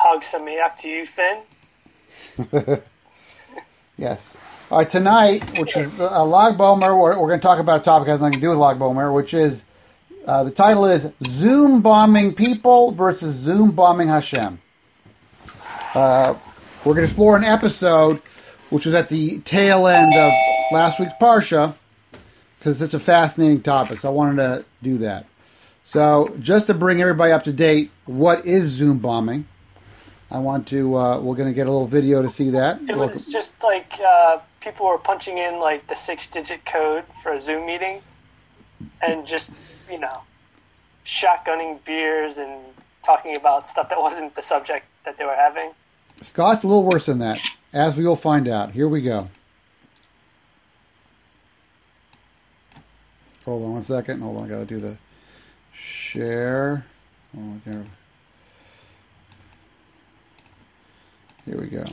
Hog Sameach to you, Finn. Yes. All right, tonight, which is Lag Bomer, we're going to talk about a topic that has nothing to do with Lag Bomer, which is, the title is Zoom Bombing People versus Zoom Bombing Hashem. We're going to explore an episode which was at the tail end of last week's Parsha, because it's a fascinating topic, so I wanted to do that. So, just to bring everybody up to date, what is Zoom bombing? I want to, we're going to get a little video to see that. It was just like people were punching in like the 6-digit code for a Zoom meeting and just, shotgunning beers and talking about stuff that wasn't the subject that they were having. Scott's a little worse than that, as we will find out. Here we go. Hold on one second. Hold on, I got to do the share. Oh, here we go.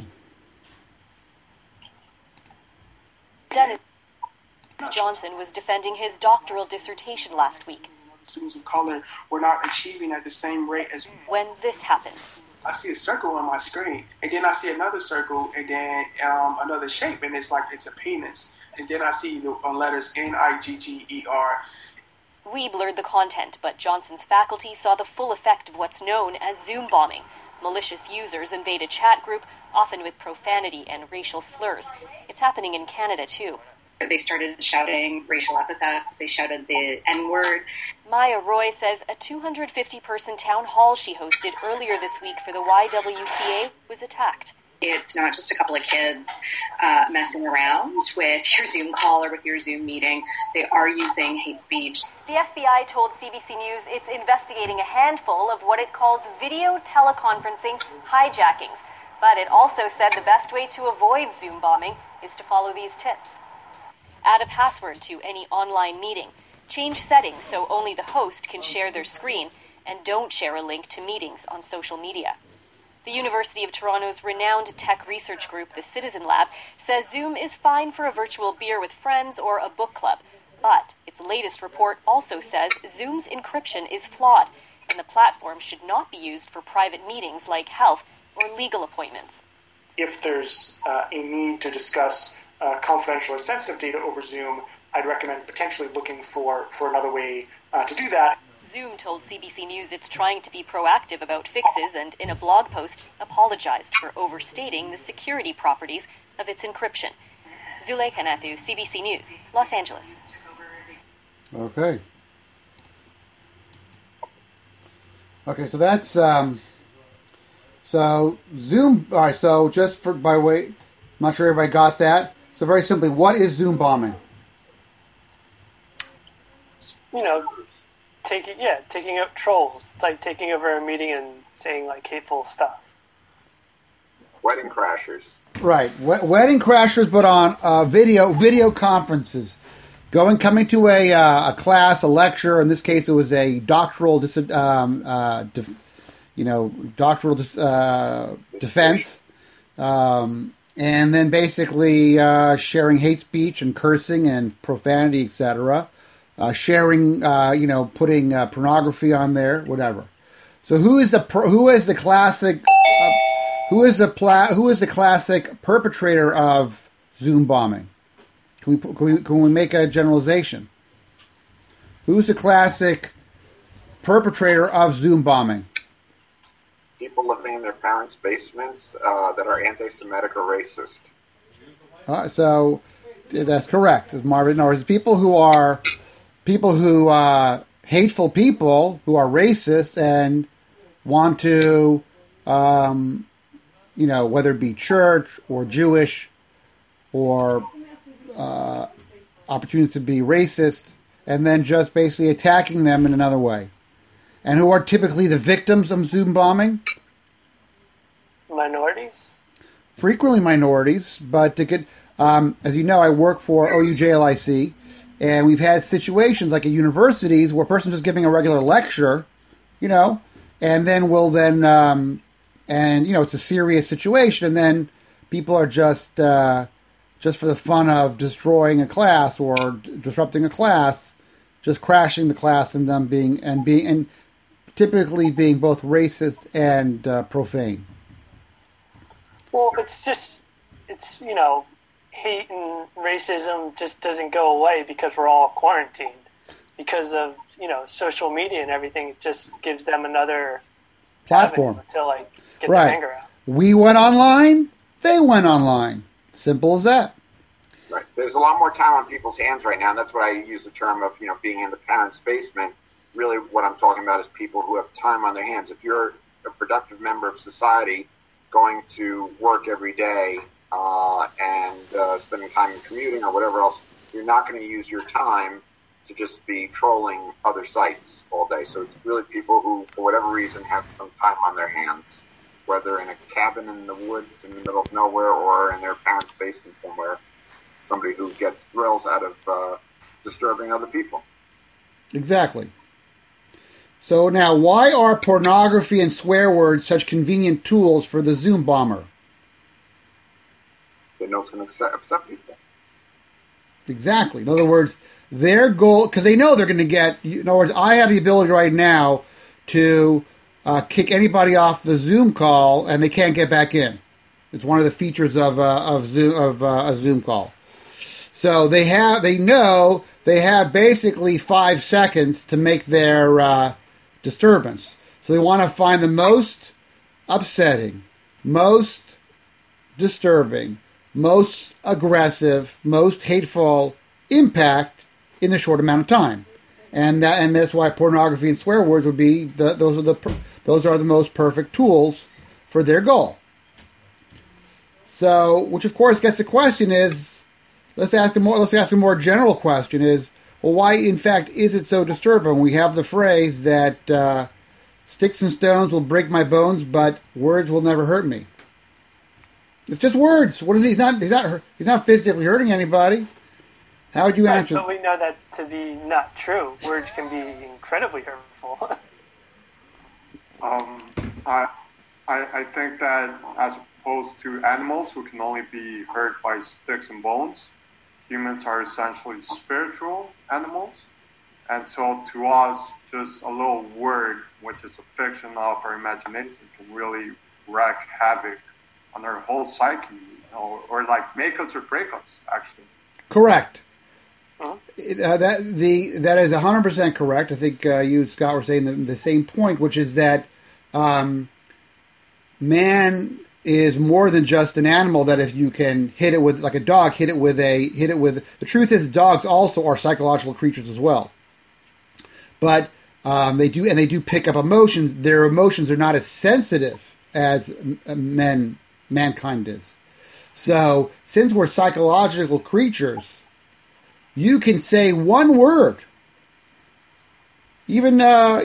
Dennis Johnson was defending his doctoral dissertation last week. Students of color were not achieving at the same rate as... When this happened. I see a circle on my screen, and then I see another circle, and then another shape, and it's like it's a penis. And then I see the letters Nigger. We blurred the content, but Johnson's faculty saw the full effect of what's known as Zoom bombing. Malicious users invade a chat group, often with profanity and racial slurs. It's happening in Canada, too. They started shouting racial epithets. They shouted the N-word. Maya Roy says a 250-person town hall she hosted earlier this week for the YWCA was attacked. It's not just a couple of kids messing around with your Zoom call or with your Zoom meeting. They are using hate speech. The FBI told CBC News it's investigating a handful of what it calls video teleconferencing hijackings. But it also said the best way to avoid Zoom bombing is to follow these tips. Add a password to any online meeting. Change settings so only the host can share their screen, and don't share a link to meetings on social media. The University of Toronto's renowned tech research group, the Citizen Lab, says Zoom is fine for a virtual beer with friends or a book club. But its latest report also says Zoom's encryption is flawed, and the platform should not be used for private meetings like health or legal appointments. If there's a need to discuss confidential or sensitive data over Zoom, I'd recommend potentially looking for another way to do that. Zoom told CBC News it's trying to be proactive about fixes and, in a blog post, apologized for overstating the security properties of its encryption. Zuleika Nathu, CBC News, Los Angeles. Okay. Okay, so that's so Zoom. All right, so just for by way, I'm not sure everybody got that. So very simply, what is Zoom bombing? Taking up trolls. It's like taking over a meeting and saying like hateful stuff. Wedding crashers. Right, wedding crashers, but on video conferences. Coming to a class, a lecture. In this case, it was a doctoral defense, and then basically sharing hate speech and cursing and profanity, etc. Sharing, putting pornography on there, whatever. So who is the classic perpetrator of Zoom bombing? Can we make a generalization? Who's the classic perpetrator of Zoom bombing? People living in their parents' basements that are anti-Semitic or racist. So that's correct, as Marvin knows. People who hateful people who are racist and want to, whether it be church or Jewish or opportunities to be racist, and then just basically attacking them in another way. And who are typically the victims of Zoom bombing? Minorities? Frequently minorities, but as you know, I work for OUJLIC, and we've had situations like at universities where a person's just giving a regular lecture, and then it's a serious situation, and then people are just for the fun of destroying a class or disrupting a class, just crashing the class and them being typically being both racist and profane. it's hate and racism just doesn't go away because we're all quarantined. Because of social media and everything, it just gives them another platform to get right. their anger out. We went online, they went online. Simple as that. Right. There's a lot more time on people's hands right now, and that's what I use the term of being in the parents' basement. Really, what I'm talking about is people who have time on their hands. If you're a productive member of society, going to work every day and spending time in commuting or whatever else, you're not going to use your time to just be trolling other sites all day. So it's really people who, for whatever reason, have some time on their hands, whether in a cabin in the woods in the middle of nowhere or in their parents' basement somewhere, somebody who gets thrills out of disturbing other people. Exactly. So now, why are pornography and swear words such convenient tools for the Zoom bomber? They know it's going to upset people. Exactly. In other words, their goal, because they know they're going to get, in other words, I have the ability right now to kick anybody off the Zoom call and they can't get back in. It's one of the features of a Zoom call. So they know they have basically 5 seconds to make their disturbance. So they want to find the most upsetting, most disturbing, most aggressive, most hateful impact in the short amount of time, and that's why pornography and swear words would be those are the most perfect tools for their goal. So, which of course gets the question is, let's ask a more general question is, well, why in fact is it so disturbing? We have the phrase that sticks and stones will break my bones, but words will never hurt me. It's just words. What is he? He's not physically hurting anybody. How would you answer? But we know that to be not true. Words can be incredibly hurtful. I think that as opposed to animals who can only be hurt by sticks and bones, humans are essentially spiritual animals. And so to us, just a little word, which is a fiction of our imagination, can really wreak havoc on our whole psyche, or make us or break us, actually. Correct. That is 100% correct. I think you and Scott were saying the same point, which is that man is more than just an animal. That if you can hit it with, like a dog, hit it with. The truth is, dogs also are psychological creatures as well. But they do pick up emotions. Their emotions are not as sensitive as mankind is. So since we're psychological creatures, you can say one word, even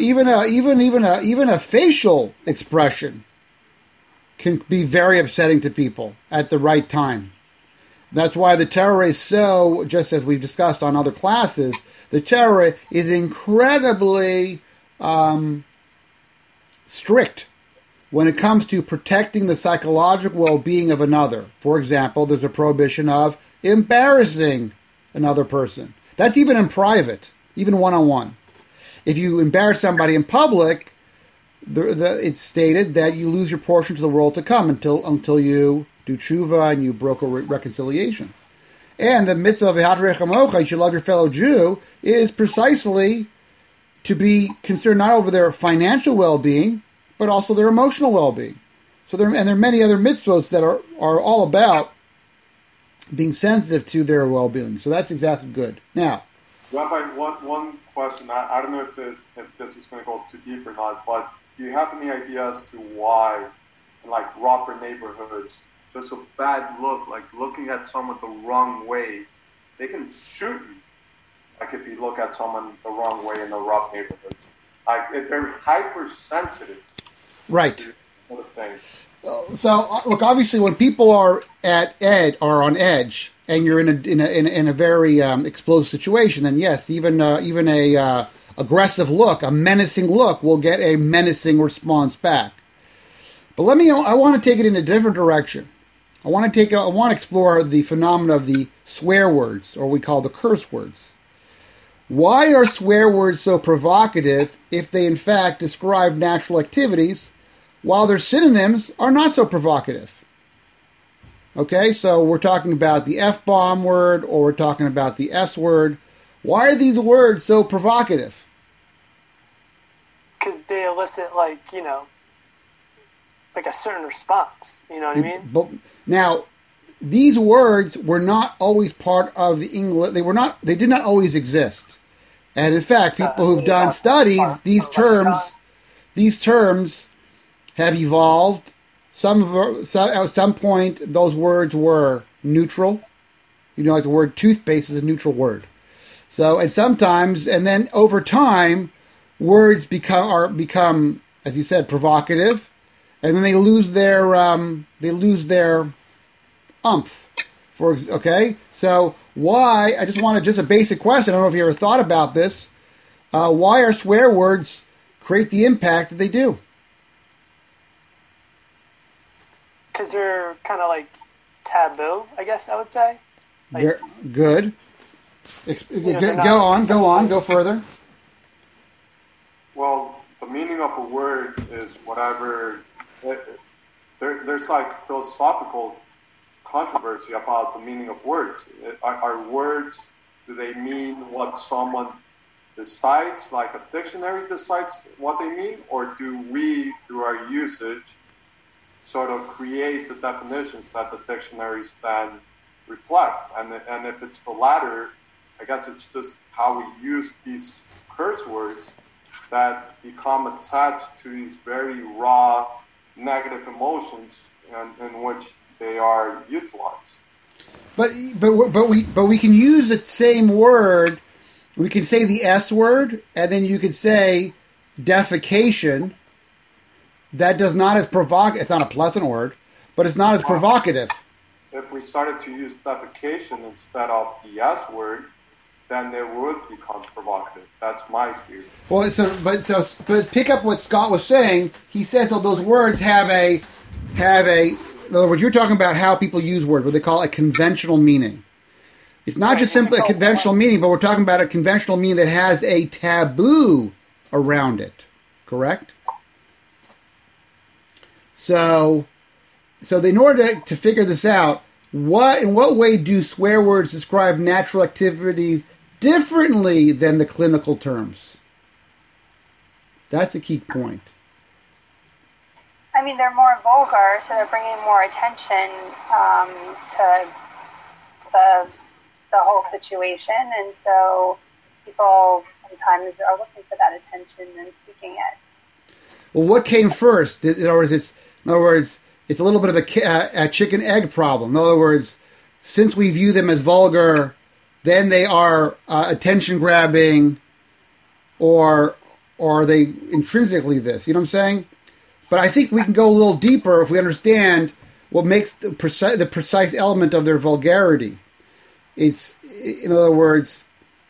a facial expression can be very upsetting to people at the right time. That's why the Torah is so, just as we've discussed on other classes, the Torah is incredibly strict when it comes to protecting the psychological well-being of another. For example, there's a prohibition of embarrassing another person. That's even in private, even one-on-one. If you embarrass somebody in public, it's stated that you lose your portion to the world to come until you do tshuva and you broker reconciliation. And the mitzvah of V'ahavta Chamocha, you should love your fellow Jew, is precisely to be concerned not over their financial well-being, but also their emotional well-being. So there are many other mitzvahs that are all about being sensitive to their well-being. So that's exactly good. Now, Rabbi, one question. I don't know if this is going to go too deep or not, but do you have any idea as to why, in rougher neighborhoods, there's a bad look, like looking at someone the wrong way, they can shoot you. Like if you look at someone the wrong way in a rough neighborhood, if they're hypersensitive. Right. To sort of things. So look, obviously, when people are on edge, and you're in a very explosive situation, then yes, even a aggressive look, a menacing look, will get a menacing response back. But I want to take it in a different direction. I want to explore the phenomena of the swear words, or we call the curse words. Why are swear words so provocative if they in fact describe natural activities, while their synonyms are not so provocative? Okay, so we're talking about the F-bomb word, or we're talking about the S word. Why are these words so provocative? Because they elicit, like, like a certain response. You know what I mean? But now, these words were not always part of the English. They did not always exist. And in fact, people who've done studies, these terms have evolved. At some point, those words were neutral. Like the word toothpaste is a neutral word. So, and sometimes, and then over time, words become, as you said, provocative, and then they lose their umph. Okay, so why? I just a basic question. I don't know if you ever thought about this. Why are swear words create the impact that they do? Because they're kind of like taboo, I guess I would say. Like, good. Go further. Well, the meaning of a word is whatever. There's like philosophical controversy about the meaning of words. Are words, do they mean what someone decides, like a dictionary decides what they mean, or do we, through our usage, sort of create the definitions that the dictionaries then reflect? And if it's the latter, I guess it's just how we use these curse words that become attached to these very raw negative emotions in which they are utilized. But we can use the same word. We can say the S word, and then you could say defecation. That does not as provocative. It's not a pleasant word, but it's not as provocative. If we started to use defecation instead of the S word, then it would become provocative. That's my view. Well, but pick up what Scott was saying. He says that those words have a. In other words, you're talking about how people use words, what they call a conventional meaning. It's not just simply a conventional meaning, but we're talking about a conventional meaning that has a taboo around it. Correct? So in order to figure this out, in what way do swear words describe natural activities differently than the clinical terms? That's the key point. I mean, they're more vulgar, so they're bringing more attention to the whole situation, and so people sometimes are looking for that attention and seeking it. Well, what came first? In other words, it's a little bit of a chicken-egg problem. In other words, since we view them as vulgar, then they are attention-grabbing, or are they intrinsically this? You know what I'm saying? But I think we can go a little deeper if we understand what makes the precise element of their vulgarity. It's, in other words,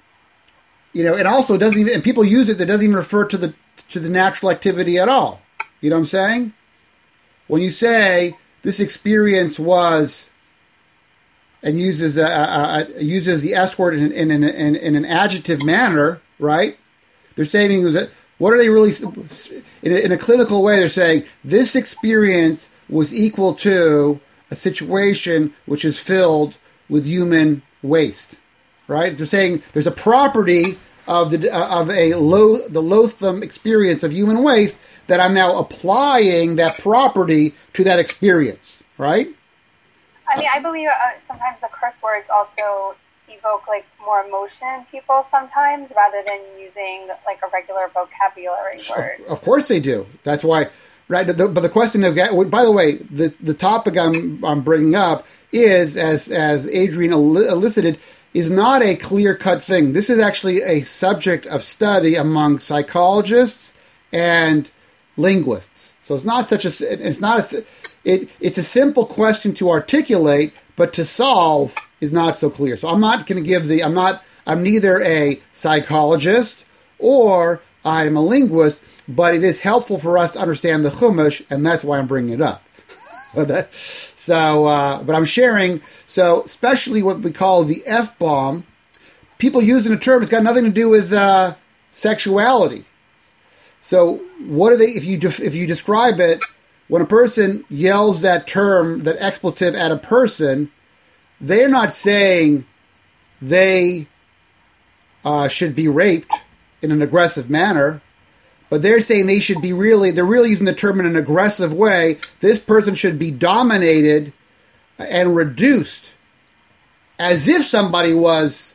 and also it doesn't even, and people use it that doesn't even refer to the natural activity at all. You know what I'm saying? When you say this experience was, and uses the S word in an adjective manner, right? They're saying that. What are they really, in a clinical way, they're saying this experience was equal to a situation which is filled with human waste, right? They're saying there's a property of the loathsome experience of human waste that I'm now applying that property to that experience, right? I mean, I believe sometimes the curse words also evoke like more emotion in people sometimes, rather than using like a regular vocabulary word. Of course they do. That's why, right? But the question of, by the way, the topic I'm bringing up is, as Adrian elicited, is not a clear-cut thing. This is actually a subject of study among psychologists and linguists. So it's not it's a simple question to articulate, but to solve is not so clear. So I'm not going to give I'm neither a psychologist or I'm a linguist, but it is helpful for us to understand the Chumash, and that's why I'm bringing it up. But I'm sharing, so especially what we call the F-bomb, people using a term, it's got nothing to do with sexuality. So what are they, if you describe it, when a person yells that term, that expletive at a person, they're not saying they should be raped in an aggressive manner, but they're saying they're really using the term in an aggressive way. This person should be dominated and reduced as if somebody was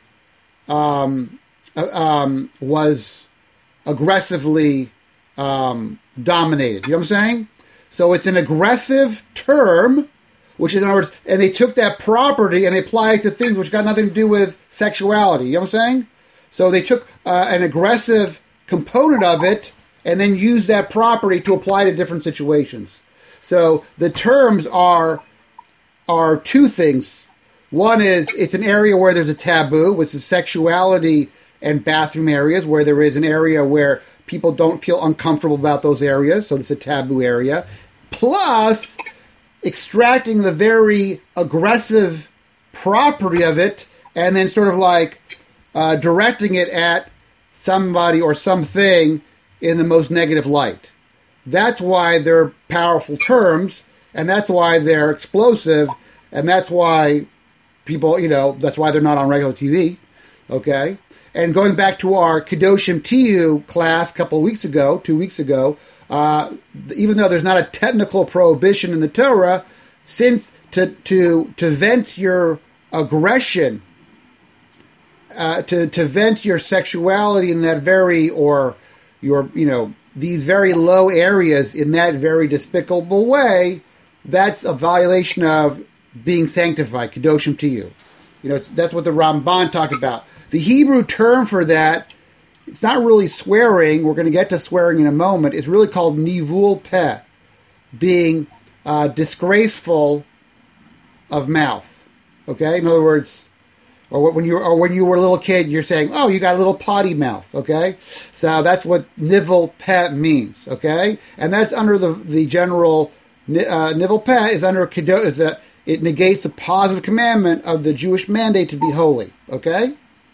aggressively dominated. You know what I'm saying? So it's an aggressive term, which is, in other words, and they took that property and they applied it to things which got nothing to do with sexuality. You know what I'm saying? So they took an aggressive component of it and then used that property to apply to different situations. So the terms are two things. One is it's an area where there's a taboo, which is sexuality and bathroom areas, where there is an area where people don't feel uncomfortable about those areas, so it's a taboo area. Plus, extracting the very aggressive property of it and then sort of like directing it at somebody or something in the most negative light. That's why they're powerful terms, and that's why they're explosive, and that's why people, that's why they're not on regular TV, okay? And going back to our Kedoshim Tiyu class 2 weeks ago, even though there's not a technical prohibition in the Torah, since to vent your aggression, to vent your sexuality in that very, or your, these very low areas in that very despicable way, that's a violation of being sanctified, Kedoshim Tiyu. That's what the Ramban talked about. The Hebrew term for that, it's not really swearing. We're going to get to swearing in a moment. It's really called nivul peh, being disgraceful of mouth. Okay, in other words, or when you were a little kid, you're saying, "Oh, you got a little potty mouth." Okay, so that's what nivul peh means. Okay, and that's under the general nivul peh is under it negates a positive commandment of the Jewish mandate to be holy. Okay.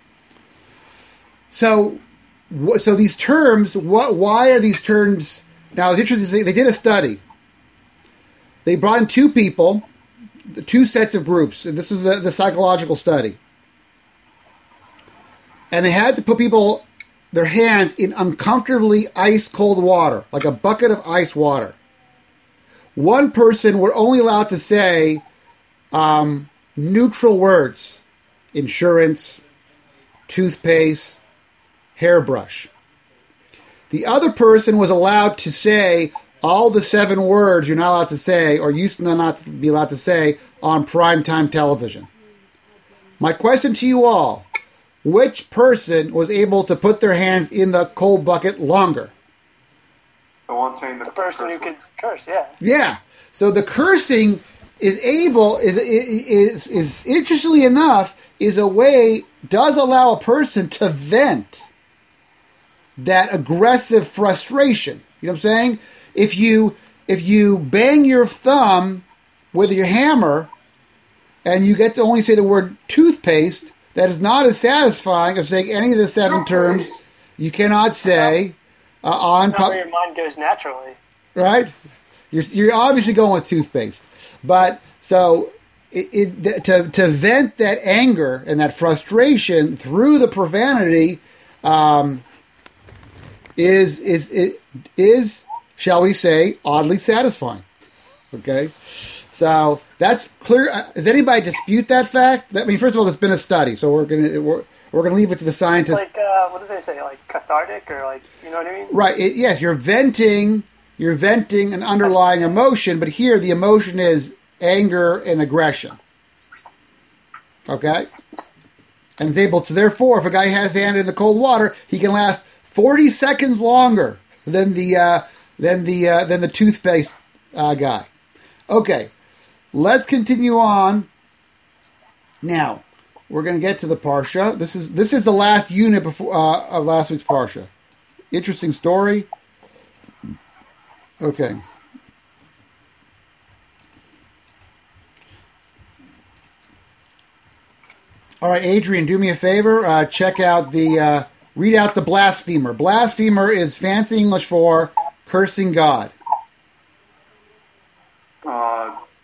So these terms, why are these terms? Now, it's interesting. They did a study. They brought in two people, two sets of groups. And this was the psychological study. And they had to put their hands in uncomfortably ice-cold water, like a bucket of ice water. One person were only allowed to say neutral words: insurance, toothpaste, hairbrush. The other person was allowed to say all the 7 words you're not allowed to say, or used to not to be allowed to say, on primetime television. My question to you all: which person was able to put their hands in the cold bucket longer? The one saying the person who could curse, yeah. Yeah. So the cursing is interestingly enough, does allow a person to vent that aggressive frustration. You know what I'm saying? If you bang your thumb with your hammer and you get to only say the word toothpaste, that is not as satisfying as saying any of the 7 terms you cannot say on. Not where your mind goes naturally, right? You're obviously going with toothpaste, but so to vent that anger and that frustration through the profanity is, shall we say, oddly satisfying. Okay, so that's clear. Does anybody dispute that fact? I mean, first of all, there's been a study, so we're gonna leave it to the scientists. Like what do they say? Like cathartic, or like, you know what I mean? Right. Yes, you're venting an underlying emotion, but here the emotion is anger and aggression. Okay, and is able to, therefore, if a guy has his hand in the cold water, he can last 40 seconds longer than the toothpaste guy. Okay, let's continue on. Now we're going to get to the parsha. This is the last unit before of last week's parsha. Interesting story. Okay. All right, Adrian, do me a favor. Read out the blasphemer. Blasphemer is fancy English for cursing God.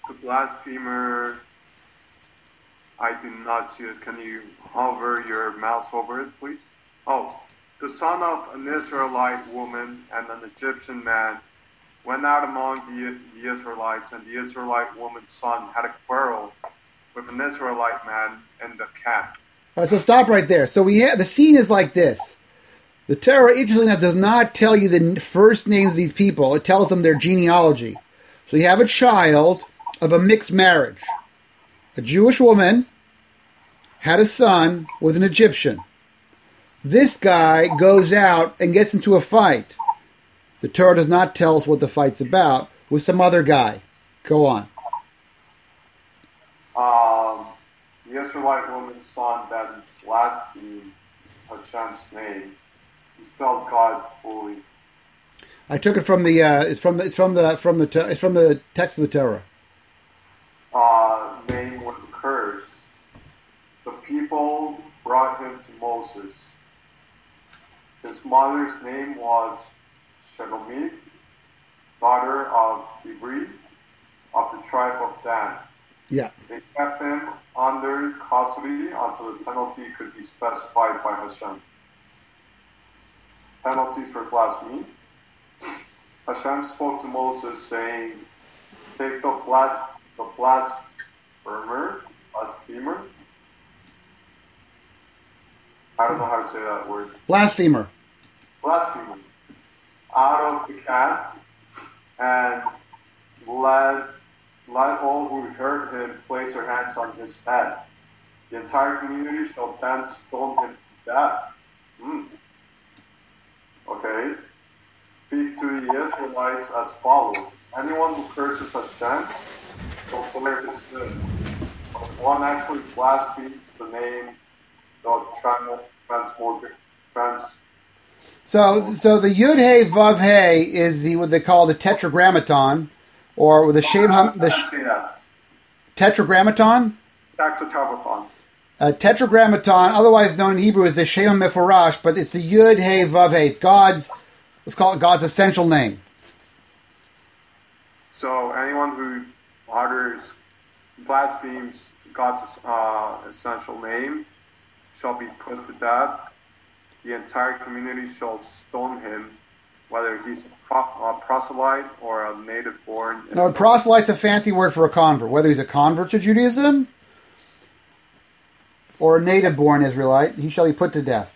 the blasphemer, I do not see it. Can you hover your mouse over it, please? Oh, the son of an Israelite woman and an Egyptian man went out among the Israelites, and the Israelite woman's son had a quarrel with an Israelite man in the camp. All right, so stop right there. So the scene is like this. The Torah, interestingly enough, does not tell you the first names of these people. It tells them their genealogy. So you have a child of a mixed marriage. A Jewish woman had a son with an Egyptian. This guy goes out and gets into a fight. The Torah does not tell us what the fight's about, with some other guy. Go on. The Israelite woman's son that blasphemed Hashem's name. He spelled God fully. I took it from the it's from the text of the Torah. Name was cursed. The people brought him to Moses. His mother's name was Shelomith, daughter of Dibri, of the tribe of Dan. Yeah. They kept him under custody until the penalty could be specified by Hashem. Penalties for blasphemy. Hashem spoke to Moses, saying, "Take the blasphemer, I don't know how to say that word. Blasphemer, out of the camp, and let all who heard him place their hands on his head. The entire community shall then stone him to death." Okay. Speak to the Israelites as follows. Anyone who curses Hashem shall bear his sin. But if one actually blasphemes the name, they'll So the Yud Hey Vav Hey is what they call the Tetragrammaton, or with the Shem Tetragrammaton. Tetragrammaton, otherwise known in Hebrew as the Shem Mefurash, but it's the Yud Hey Vav Hey. Let's call it God's essential name. So anyone who blasphemes God's essential name shall be put to death. The entire community shall stone him, whether he's a proselyte or a native born. No, a proselyte's a fancy word for a convert. Whether he's a convert to Judaism or a native born Israelite, he shall be put to death.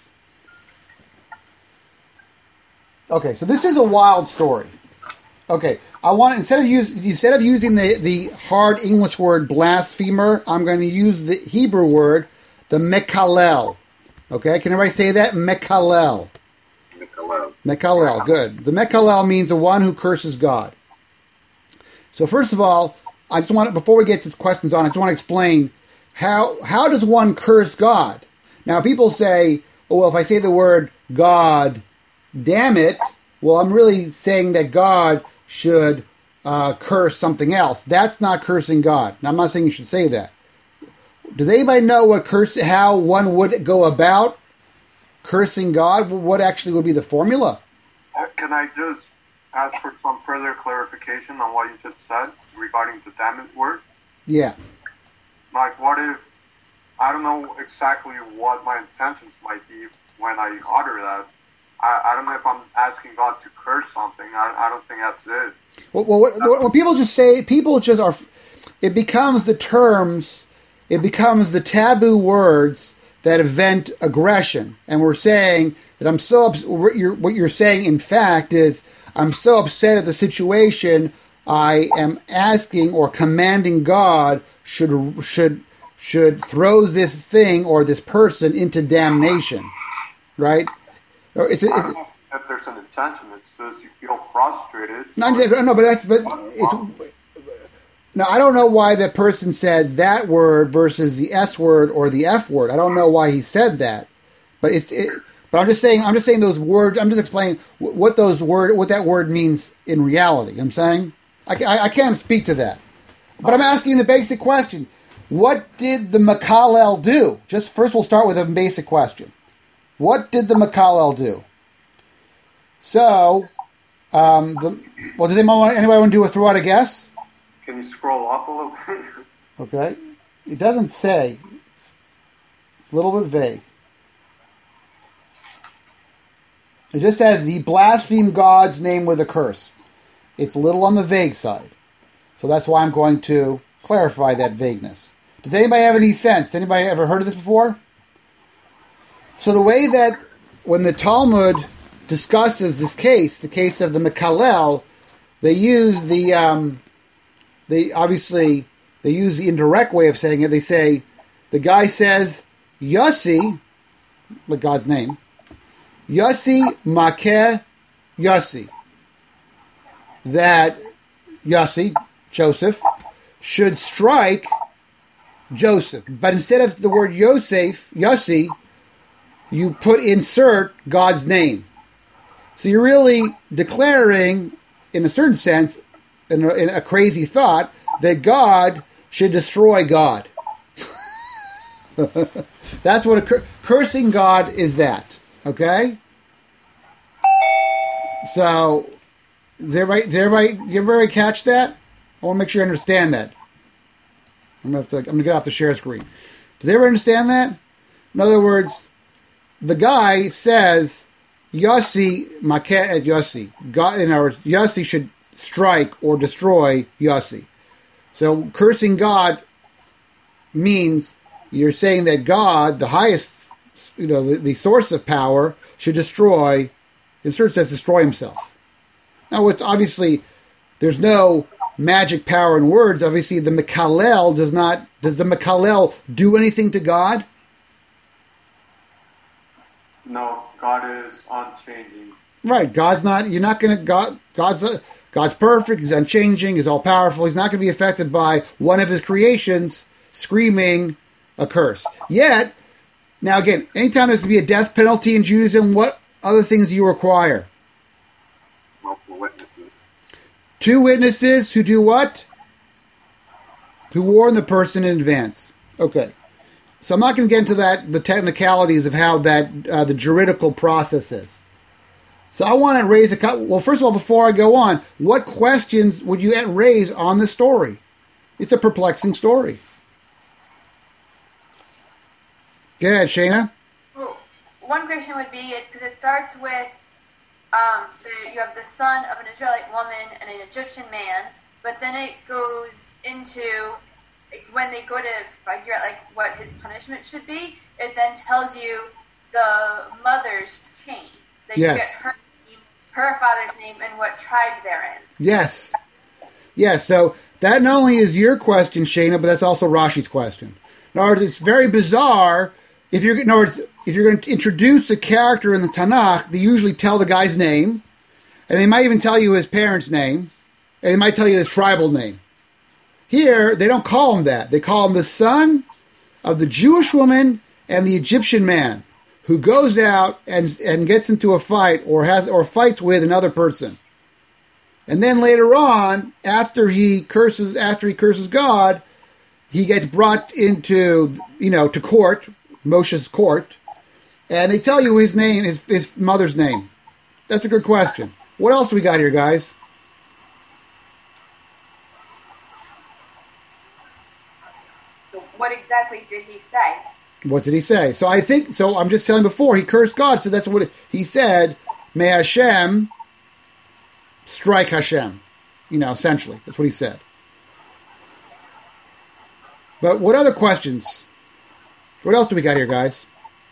Okay, so this is a wild story. Okay, I want instead of using the hard English word blasphemer, I'm going to use the Hebrew word, the mekalel. Okay, can everybody say that? Mekalel. Mekalel, good. The mekalel means the one who curses God. So first of all, I just want to, before we get to questions on, I just want to explain how does one curse God? Now people say, oh, well, if I say the word God, damn it, well, I'm really saying that God should curse something else. That's not cursing God. Now, I'm not saying you should say that. Does anybody know how one would go about cursing God? What actually would be the formula? Can I just ask for some further clarification on what you just said regarding the damn it word? Yeah. Like, what if, I don't know exactly what my intentions might be when I utter that. I don't know if I'm asking God to curse something. I don't think that's it. Well, what people just say, it becomes the terms, it becomes the taboo words that event aggression. And we're saying that what you're saying, in fact, is I'm so upset at the situation, I am asking or commanding God should throw this thing or this person into damnation, right? I don't know if there's an intention. It's just you feel frustrated. No, I don't know why that person said that word versus the S word or the F word. I don't know why he said that, but but I'm just saying those words. I'm just explaining what that word means in reality. You know what I'm saying? I can't speak to that, but I'm asking the basic question: what did the Mekalel do? Just first, we'll start with a basic question. What did the Mekalel do? So, does anybody want to do a throw out a guess? Can you scroll up a little bit? Okay. It doesn't say. It's a little bit vague. It just says he blasphemed God's name with a curse. It's a little on the vague side. So that's why I'm going to clarify that vagueness. Does anybody have any sense? Anybody ever heard of this before? So the way that when the Talmud discusses this case, the case of the Mekalel, they use the indirect way of saying it. They say, the guy says, Yossi, like God's name, Yossi Makeh Yossi. That Yossi, Joseph, should strike Joseph. But instead of the word Yossi, you insert God's name. So you're really declaring, in a certain sense, in a crazy thought, that God should destroy God. That's what cursing God is that. Okay? So, did everybody catch that? I want to make sure you understand that. I'm going to get off the share screen. Does everybody understand that? In other words, the guy says, Yossi makeh et Yossi. God, in other words, Yossi should strike or destroy Yossi. So cursing God means you're saying that God, the highest, the source of power, should destroy, in certain sense, destroy himself. Now, it's obviously, there's no magic power in words. Obviously, the Mekalel does the Mekalel do anything to God? No, God is unchanging. Right, God's perfect, he's unchanging, he's all-powerful. He's not going to be affected by one of his creations screaming a curse. Yet, now again, anytime there's to be a death penalty in Judaism, what other things do you require? Multiple witnesses. 2 witnesses who do what? Who warn the person in advance. Okay. So I'm not going to get into the technicalities of how that the juridical process is. So I want to raise a couple. Well, first of all, before I go on, what questions would you raise on this story? It's a perplexing story. Go ahead, Shayna. Well, one question would be, because it starts with you have the son of an Israelite woman and an Egyptian man, but then it goes into when they go to figure out what his punishment should be. It then tells you the mother's chain. That you get her father's name, and what tribe they're in. Yes. Yes, so that not only is your question, Shayna, but that's also Rashi's question. In other words, it's very bizarre. If you're going to introduce a character in the Tanakh, they usually tell the guy's name, and they might even tell you his parents' name, and they might tell you his tribal name. Here, they don't call him that. They call him the son of the Jewish woman and the Egyptian man, who goes out and gets into a fight or fights with another person. And then later on, after he curses God, he gets brought into, to court, Moshe's court, and they tell you his name, his mother's name. That's a good question. What else do we got here, guys? What exactly did he say? What did he say? So I'm just telling before, he cursed God, so that's what he said, may Hashem strike Hashem. Essentially, that's what he said. But what other questions? What else do we got here, guys?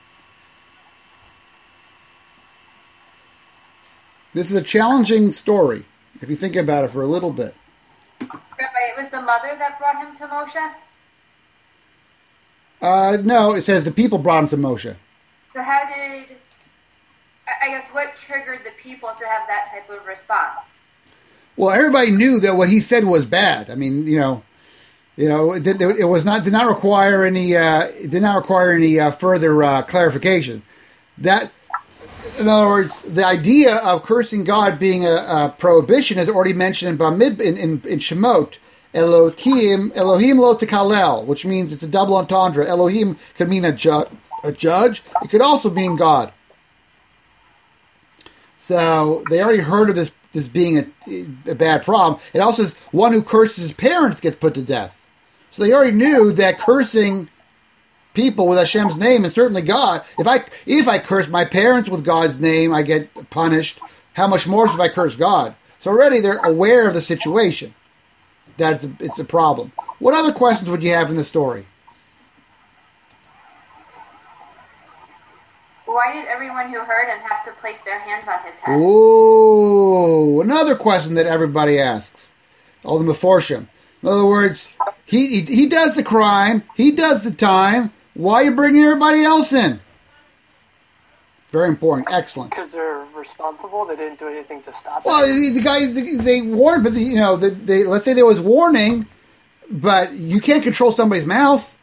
This is a challenging story, if you think about it for a little bit. Rabbi, it was the mother that brought him to Moshe? No, it says the people brought him to Moshe. So what triggered the people to have that type of response? Well, everybody knew that what he said was bad. I mean, it was did not require any further clarification. That, in other words, the idea of cursing God being a prohibition is already mentioned in Shemot. Elohim lo tekalel, which means it's a double entendre. Elohim could mean a judge. It could also mean God. So they already heard of this this being a bad problem. It also says one who curses his parents gets put to death. So they already knew that cursing people with Hashem's name, and certainly God, if I curse my parents with God's name, I get punished. How much more if I curse God? So already they're aware of the situation, that it's a problem. What other questions would you have in the story? Why did everyone who heard him have to place their hands on his head? Ooh, another question that everybody asks. All the Meforshim. In other words, he does the crime, he does the time. Why are you bringing everybody else in? Very important. Excellent. Because they're responsible. They didn't do anything to stop it. Well, they warned, but let's say there was warning, but you can't control somebody's mouth.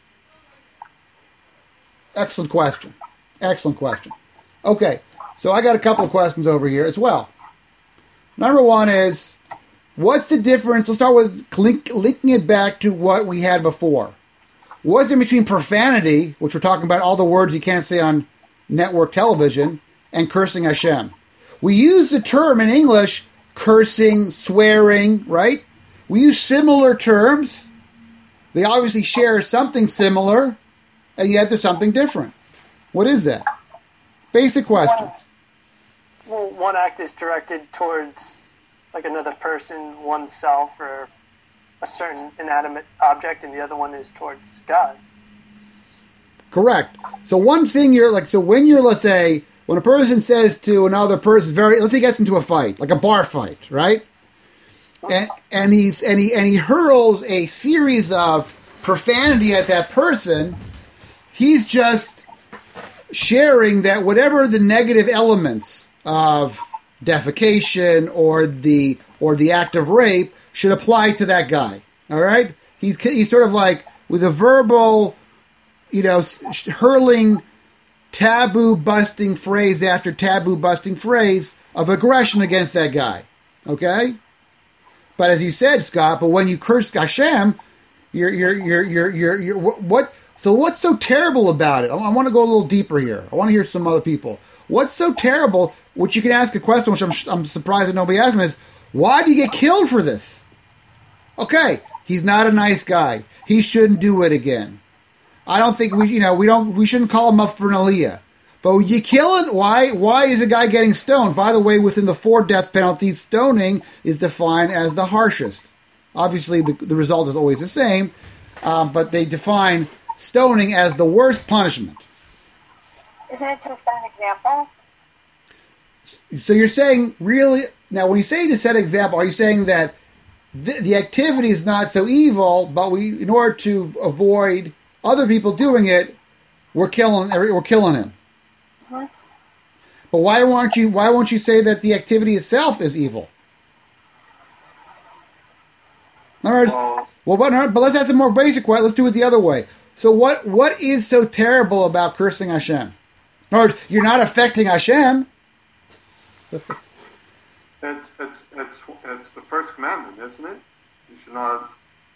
Excellent question. Excellent question. Okay, so I got a couple of questions over here as well. Number one is, what's the difference? Let's start with linking it back to what we had before. What's in between profanity, which we're talking about all the words you can't say on network television, and cursing Hashem? We use the term in English, cursing, swearing, right? We use similar terms. They obviously share something similar, and yet there's something different. What is that? Basic question. Well, one act is directed towards like another person, oneself, or a certain inanimate object, and the other one is towards God. Correct. So one thing let's say, when a person says to another person, let's say he gets into a fight, like a bar fight, right? And he hurls a series of profanity at that person. He's just sharing that whatever the negative elements of defecation or the act of rape should apply to that guy. All right? He's sort of like with a verbal, hurling taboo busting phrase after taboo busting phrase of aggression against that guy. Okay? But as you said, Scott, but when you curse Hashem, you're what? So what's so terrible about it? I want to go a little deeper here. I want to hear some other people. What's so terrible, which you can ask a question, which I'm surprised that nobody asked me, is why do you get killed for this? Okay, he's not a nice guy. He shouldn't do it again. I don't think we shouldn't call him up for an aliyah. But you kill it. Why is a guy getting stoned? By the way, within the 4 death penalties, stoning is defined as the harshest. Obviously, the result is always the same, but they define stoning as the worst punishment. Isn't it to set an example? So you're saying, really, now when you say to set an example, are you saying that the activity is not so evil, but in order to avoid other people doing it, we're killing him? Mm-hmm. But why won't you say that the activity itself is evil? In other words, but let's ask a more basic way. Let's do it the other way. So what is so terrible about cursing Hashem? In other words, you're not affecting Hashem. It's the first commandment, isn't it? You should not.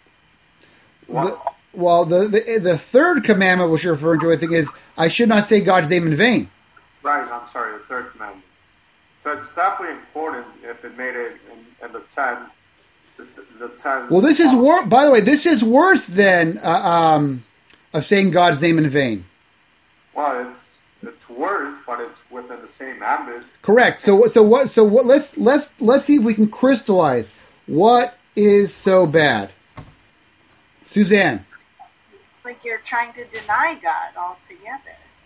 The third commandment, which you're referring to, I think, is I should not say God's name in vain. Right. I'm sorry. The third commandment. So it's definitely important if it made it in the 10. The 10. Well, this is worse. By the way, this is worse than of saying God's name in vain. Well, it's worse, but it's within the same ambit. Correct. So what? Let's see if we can crystallize what is so bad. Suzanne. It's like you're trying to deny God altogether.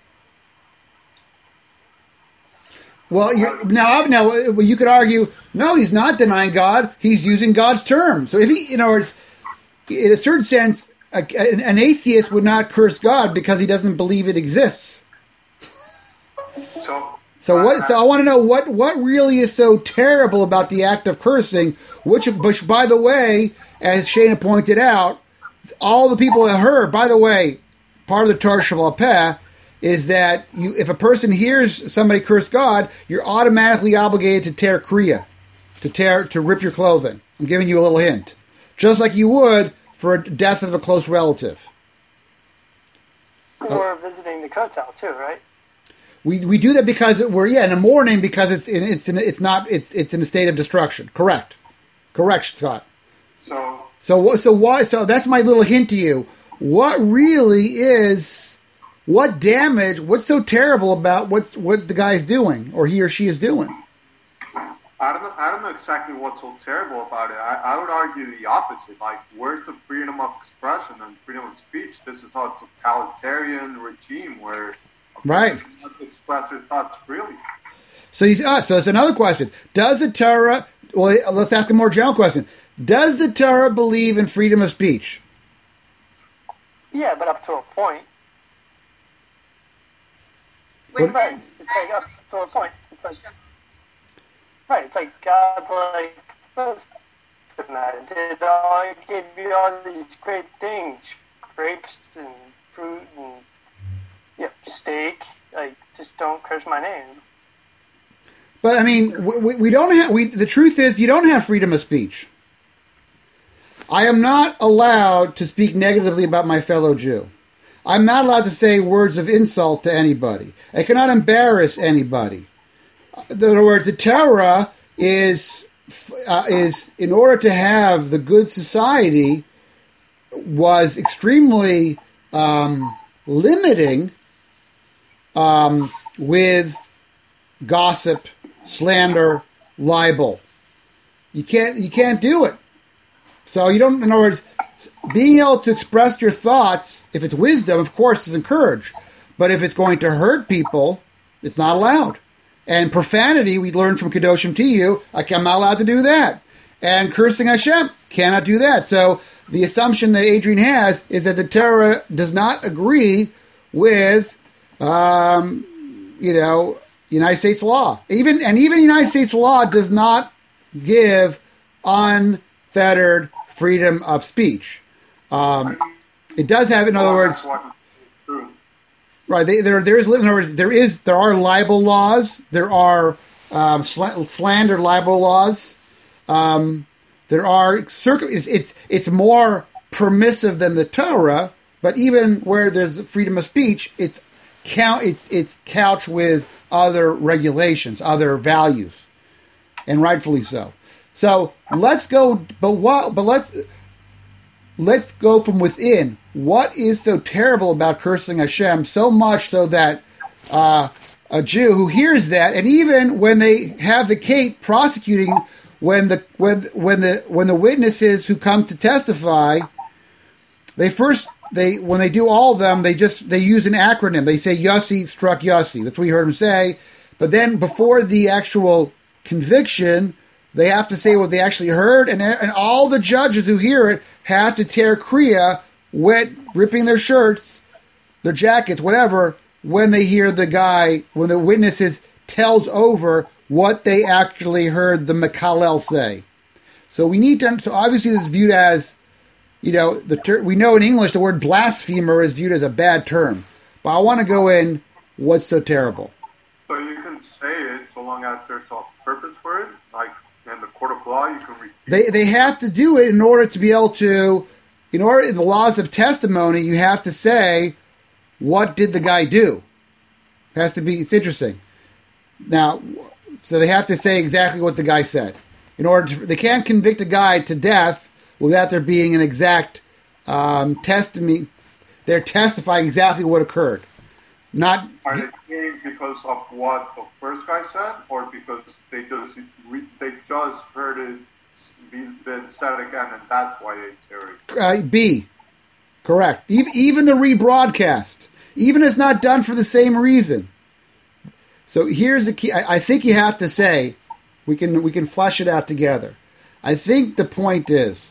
Well, now you could argue, no, he's not denying God. He's using God's terms. So if he, in a certain sense, an atheist would not curse God because he doesn't believe it exists. So I want to know what really is so terrible about the act of cursing, which by the way, as Shana pointed out, all the people that heard, by the way, part of the Torah Sheval Peh is that if a person hears somebody curse God, you're automatically obligated to tear kriya, to rip your clothing. I'm giving you a little hint. Just like you would for a death of a close relative. Or visiting the kotel too, right? We do that because we're in the morning because it's in a state of destruction. Correct, Scott. So why? So that's my little hint to you. What damage? What's so terrible about what the guy's doing or he or she is doing? I don't know exactly what's so terrible about it. I would argue the opposite. Like, words of freedom of expression and freedom of speech. This is a totalitarian regime where right cannot express their thoughts freely. So it's another question. Does the Torah? Well, let's ask a more general question. Does the Torah believe in freedom of speech? Yeah, but up to a point. Wait, right. It's like up to a point. It's like right. It's like God's like, listen, I gave you all these great things, grapes and fruit and steak. Like, just don't curse my name. But I mean, we don't have. The truth is, you don't have freedom of speech. I am not allowed to speak negatively about my fellow Jew. I'm not allowed to say words of insult to anybody. I cannot embarrass anybody. In other words, the Torah is in order to have the good society, was extremely limiting with gossip, slander, libel. You can't do it. So you don't. In other words, being able to express your thoughts, if it's wisdom, of course, is encouraged. But if it's going to hurt people, it's not allowed. And profanity, we learned from Kedoshim Tiyu, I'm not allowed to do that. And cursing Hashem, cannot do that. So the assumption that Adrian has is that the Torah does not agree with, United States law. Even United States law does not give unfettered freedom of speech. It does have, in other words, right? There are libel laws. There are slander libel laws. There are it's more permissive than the Torah, but even where there's freedom of speech, it's couched with other regulations, other values, and rightfully so. So let's go, let's go from within. What is so terrible about cursing Hashem so much so that a Jew who hears that, and even when they have the Kate prosecuting, when the witnesses who come to testify, when they do all of them, they use an acronym. They say Yossi struck Yossi. That's what we heard him say. But then before the actual conviction, they have to say what they actually heard, and all the judges who hear it have to tear kriya, ripping their shirts, their jackets, whatever, when they hear when the witnesses tells over what they actually heard the Mekalel say. So we need to. So obviously, this is viewed as, we know in English the word blasphemer is viewed as a bad term, but I want to go in. What's so terrible? So you can say it so long as there's a purpose for it, like. In the court of law, you can repeat. They have to do it in order to be able to, in the laws of testimony, you have to say, what did the guy do? It has to be, it's interesting. Now, so they have to say exactly what the guy said. They can't convict a guy to death without there being an exact testimony. They're testifying exactly what occurred. Are they hearing because of what the first guy said, or because they just heard it been said again, and that's why they hear it? B, correct. Even the rebroadcast, even it's not done for the same reason. So here's the key. I think you have to say, we can flesh it out together. I think the point is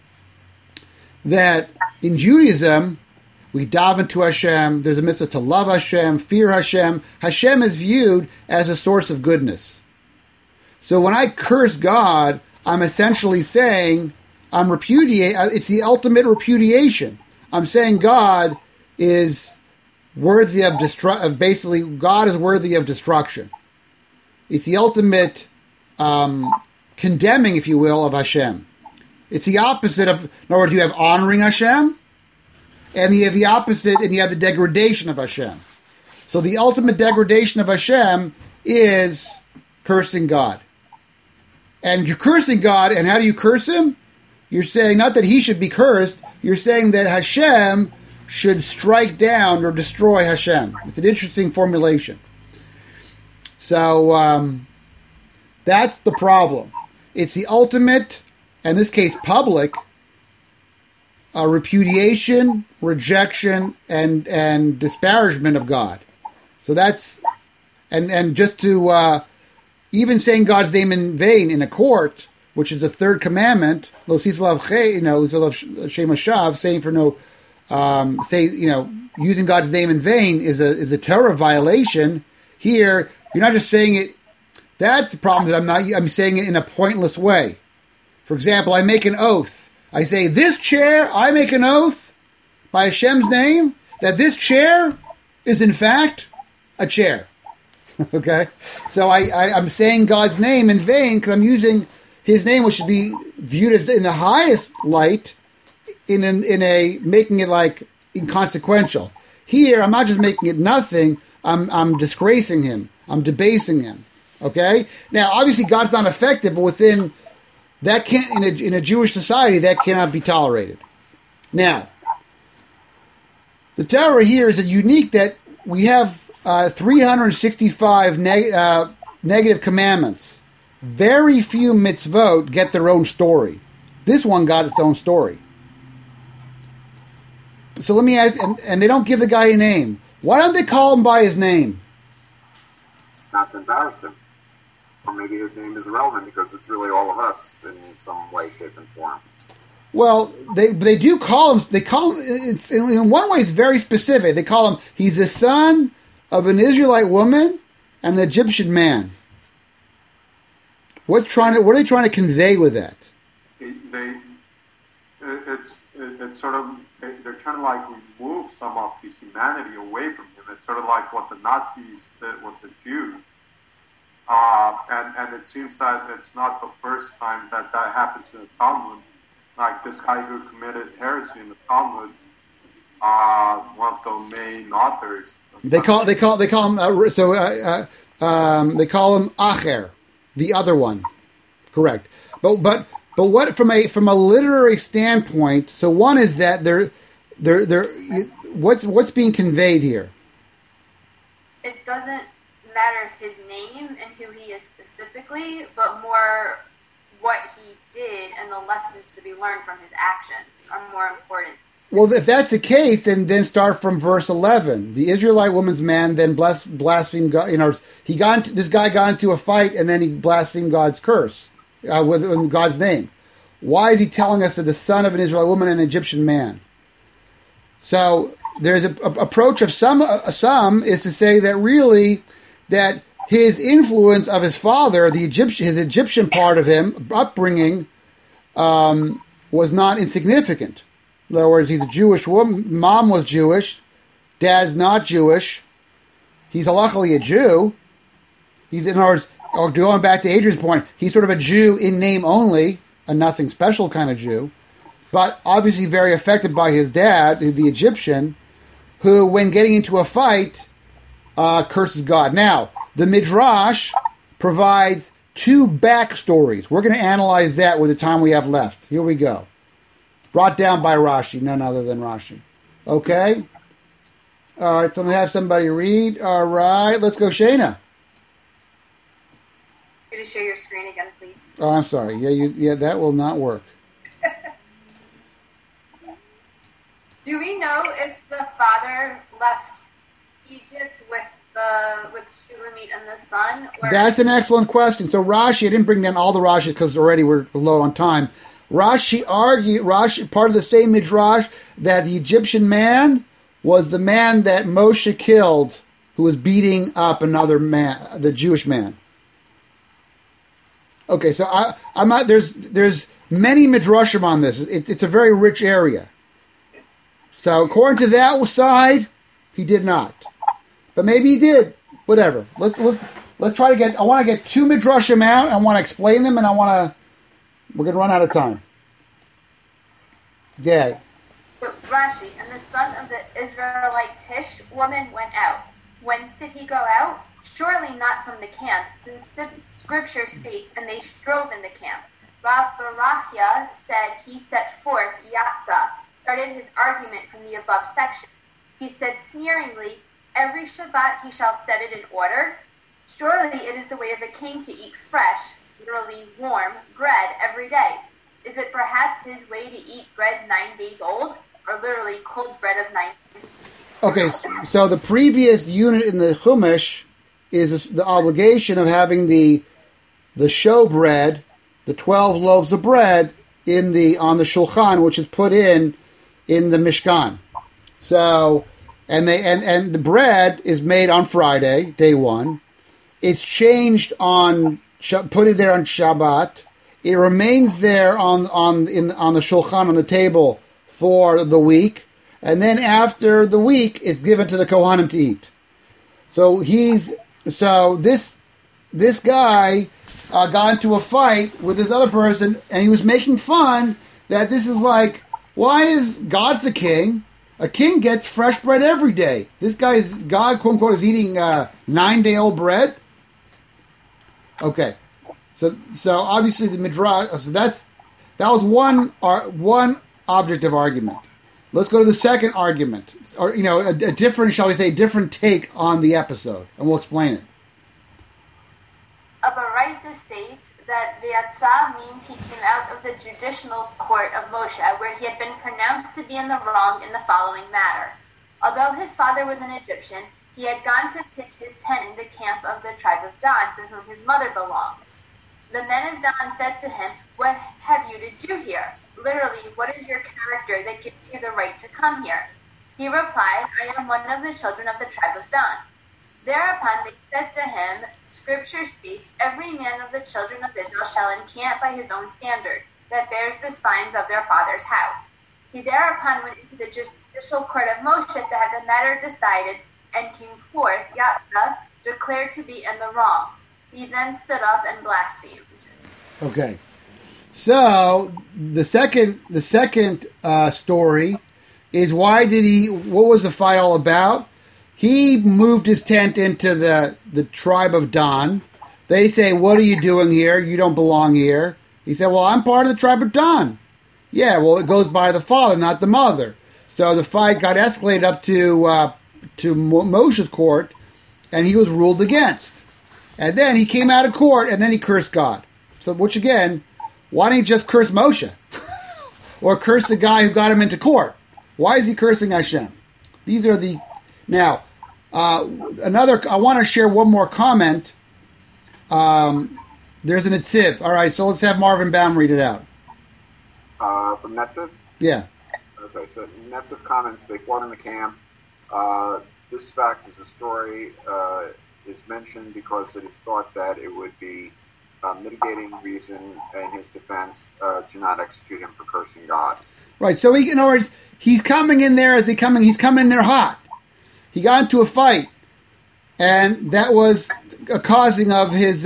that in Judaism, we daven to Hashem. There's a mitzvah to love Hashem, fear Hashem. Hashem is viewed as a source of goodness. So when I curse God, I'm essentially saying it's the ultimate repudiation. I'm saying God is worthy of basically, God is worthy of destruction. It's the ultimate condemning, if you will, of Hashem. It's the opposite of, in other words, you have honoring Hashem, and you have the opposite, and you have the degradation of Hashem. So the ultimate degradation of Hashem is cursing God. And you're cursing God, and how do you curse him? You're saying not that he should be cursed, you're saying that Hashem should strike down or destroy Hashem. It's an interesting formulation. So that's the problem. It's the ultimate, in this case public, repudiation, rejection, and disparagement of God. So that's, and just to, even saying God's name in vain in a court, which is the third commandment, lo sisalav shem hashav, saying for no, using God's name in vain is a Torah violation. Here, you're not just saying it. That's the problem, that I'm saying it in a pointless way. For example, I make an oath. I say, this chair, I make an oath by Hashem's name that this chair is in fact a chair. Okay? So I'm saying God's name in vain because I'm using his name, which should be viewed as in the highest light, in a making it like inconsequential. Here, I'm not just making it nothing. I'm disgracing him. I'm debasing him. Okay? Now, obviously, God's not affected, but within that can't in a Jewish society that cannot be tolerated. Now, the Torah here is unique that we have 365 negative commandments. Very few mitzvot get their own story. This one got its own story. So let me ask, and they don't give the guy a name. Why don't they call him by his name? Not to embarrass him. Or maybe his name is irrelevant because it's really all of us in some way, shape, and form. Well, they do call him. They call him. It's in one way. It's very specific. They call him. He's the son of an Israelite woman and an Egyptian man. What are they trying to convey with that? It's sort of, they're trying to like remove some of the humanity away from him. It's sort of like what the Nazis did with the Jews. And it seems that it's not the first time that happens in the Talmud. Like this guy who committed heresy in the Talmud, one of the main authors. They call him Acher, the other one. Correct. But what from a literary standpoint? So one is that what's being conveyed here? It doesn't matter his name and who he is specifically, but more what he did and the lessons to be learned from his actions are more important. Well, if that's the case, then start from verse 11. The Israelite woman's man then blasphemed God. This guy got into a fight and then he blasphemed God's curse with God's name. Why is he telling us that the son of an Israelite woman and an Egyptian man? So there's an approach of some is to say that really that his influence of his father, his Egyptian part of him, upbringing, was not insignificant. In other words, he's a Jewish woman. Mom was Jewish. Dad's not Jewish. He's luckily a Jew. He's, in other words, or going back to Adrian's point, he's sort of a Jew in name only, a nothing special kind of Jew, but obviously very affected by his dad, the Egyptian, who, when getting into a fight, curses God. Now, the Midrash provides two backstories. We're going to analyze that with the time we have left. Here we go. Brought down by Rashi, none other than Rashi. Okay? All right, so I'm going to have somebody read. All right, let's go, Shayna. Could you share your screen again, please? Oh, I'm sorry. Yeah, that will not work. Do we know if the father left Egypt with Shulamit and the son? That's an excellent question. So Rashi, I didn't bring down all the Rashi because already we're low on time. Rashi, part of the same Midrash, that the Egyptian man was the man that Moshe killed, who was beating up another man, the Jewish man. Okay, so I'm not. There's many midrashim on this. It's a very rich area. So according to that side, he did not, but maybe he did. Whatever. Let's try to get. I want to get two midrashim out. I want to explain them, and we're going to run out of time. Yeah. Rashi, and the son of the Israelite Tish woman went out. Whence did he go out? Surely not from the camp, since the scripture states, and they strove in the camp. Rav Barachia said he set forth Yatza, started his argument from the above section. He said sneeringly, every Shabbat he shall set it in order. Surely it is the way of the king to eat fresh, literally warm, bread every day. Is it perhaps his way to eat bread 9 days old, or literally cold bread of 9 days? Okay, so the previous unit in the Chumash is the obligation of having the show bread, the 12 loaves of bread on the shulchan, which is put in the Mishkan. So, and the bread is made on Friday, day one. It's changed put it there on Shabbat. It remains there on the shulchan, on the table, for the week, and then after the week, it's given to the Kohanim to eat. So this guy got into a fight with this other person, and he was making fun that this is like, why is God's a king? A king gets fresh bread every day. This God, quote unquote, is eating 9-day-old bread. Okay, so obviously the Midrash. So that was one objective argument. Let's go to the second argument, or a different, shall we say, different take on the episode, and we'll explain it. A Baraita states that the Yatzah means he came out of the judicial court of Moshe, where he had been pronounced to be in the wrong in the following matter. Although his father was an Egyptian, he had gone to pitch his tent in the camp of the tribe of Dan, to whom his mother belonged. The men of Dan said to him, "What have you to do here? Literally, what is your character that gives you the right to come here?" He replied, "I am one of the children of the tribe of Dan." Thereupon they said to him, "Scripture states, every man of the children of Israel shall encamp by his own standard, that bears the signs of their father's house." He thereupon went into the judicial court of Moshe to have the matter decided, and came forth, Yatza, declared to be in the wrong. He then stood up and blasphemed. Okay, so the second story is what was the fight all about? He moved his tent into the tribe of Dan. They say, "What are you doing here? You don't belong here." He said, "Well, I'm part of the tribe of Dan." Yeah, well, it goes by the father, not the mother. So the fight got escalated up to Moshe's court, and he was ruled against. And then he came out of court, and then he cursed God. So, which again, why didn't he just curse Moshe? Or curse the guy who got him into court? Why is he cursing Hashem? These are the... Now, I want to share one more comment. There's an Netziv. All right, so let's have Marvin Baum read it out. From Netziv? Yeah. Okay, so Netziv comments, they fought in the camp. This fact is a story is mentioned because it is thought that it would be a mitigating reason in his defense to not execute him for cursing God. Right, so in other words, he's coming in there he's coming there hot. He got into a fight, and that was a causing of his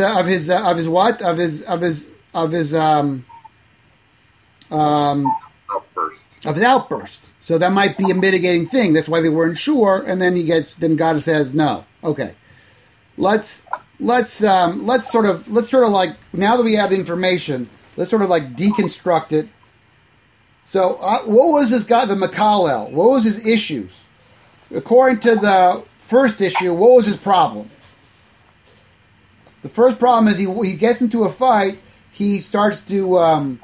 outburst. So that might be a mitigating thing. That's why they weren't sure. And then God says no. Okay, let's sort of like, now that we have the information, let's sort of like deconstruct it. So what was this guy, the Makalel? What was his issues? According to the first issue, what was his problem? The first problem is he gets into a fight. He starts to,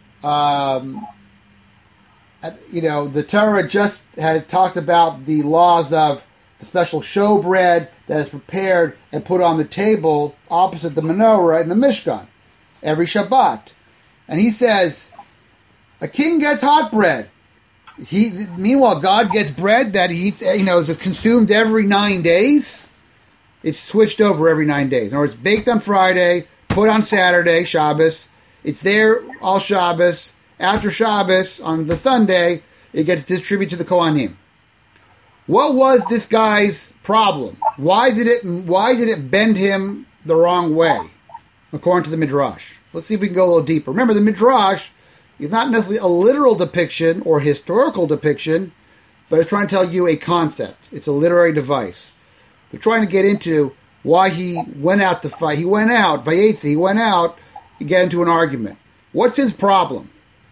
the Torah just had talked about the laws of the special showbread that is prepared and put on the table opposite the menorah in the Mishkan every Shabbat. And he says, a king gets hot bread. Meanwhile, God gets bread that he eats, is consumed every 9 days. It's switched over every 9 days. In other words, baked on Friday, put on Saturday, Shabbos. It's there all Shabbos. After Shabbos, on the Sunday, it gets distributed to the Kohanim. What was this guy's problem? Why did it bend him the wrong way, according to the Midrash? Let's see if we can go a little deeper. Remember, the Midrash is not necessarily a literal depiction or historical depiction, but it's trying to tell you a concept. It's a literary device. They're trying to get into why he went out to fight. He went out, Vayetze, he went out to get into an argument. What's his problem?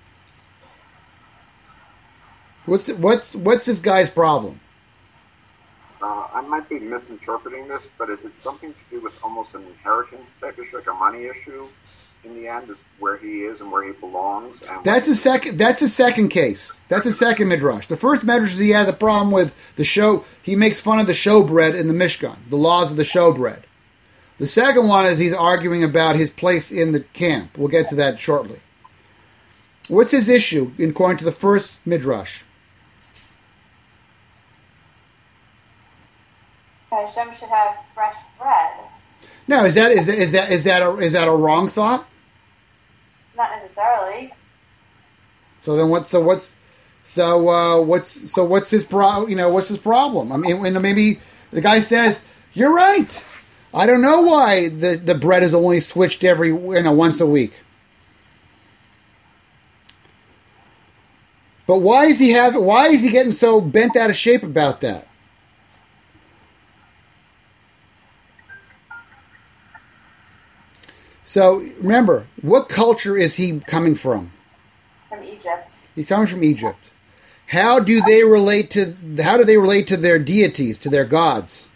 What's this guy's problem? I might be misinterpreting this, but is it something to do with almost an inheritance type issue, like a money issue? In the end, is where he is and where he belongs. And that's a second. That's a second case. That's a second midrash. The first midrash is he has a problem with the show. He makes fun of the showbread in the Mishkan, the laws of the showbread. The second one is he's arguing about his place in the camp. We'll get to that shortly. What's his issue according to the first midrash? Hashem should have fresh bread. Now, is that a wrong thought? Not necessarily. So then what's his what's his problem? I mean, maybe the guy says, "You're right. I don't know why the bread is only switched once a week." But why is he getting so bent out of shape about that? So remember, what culture is he coming from? From Egypt. He's coming from Egypt. How do they relate to their deities, to their gods?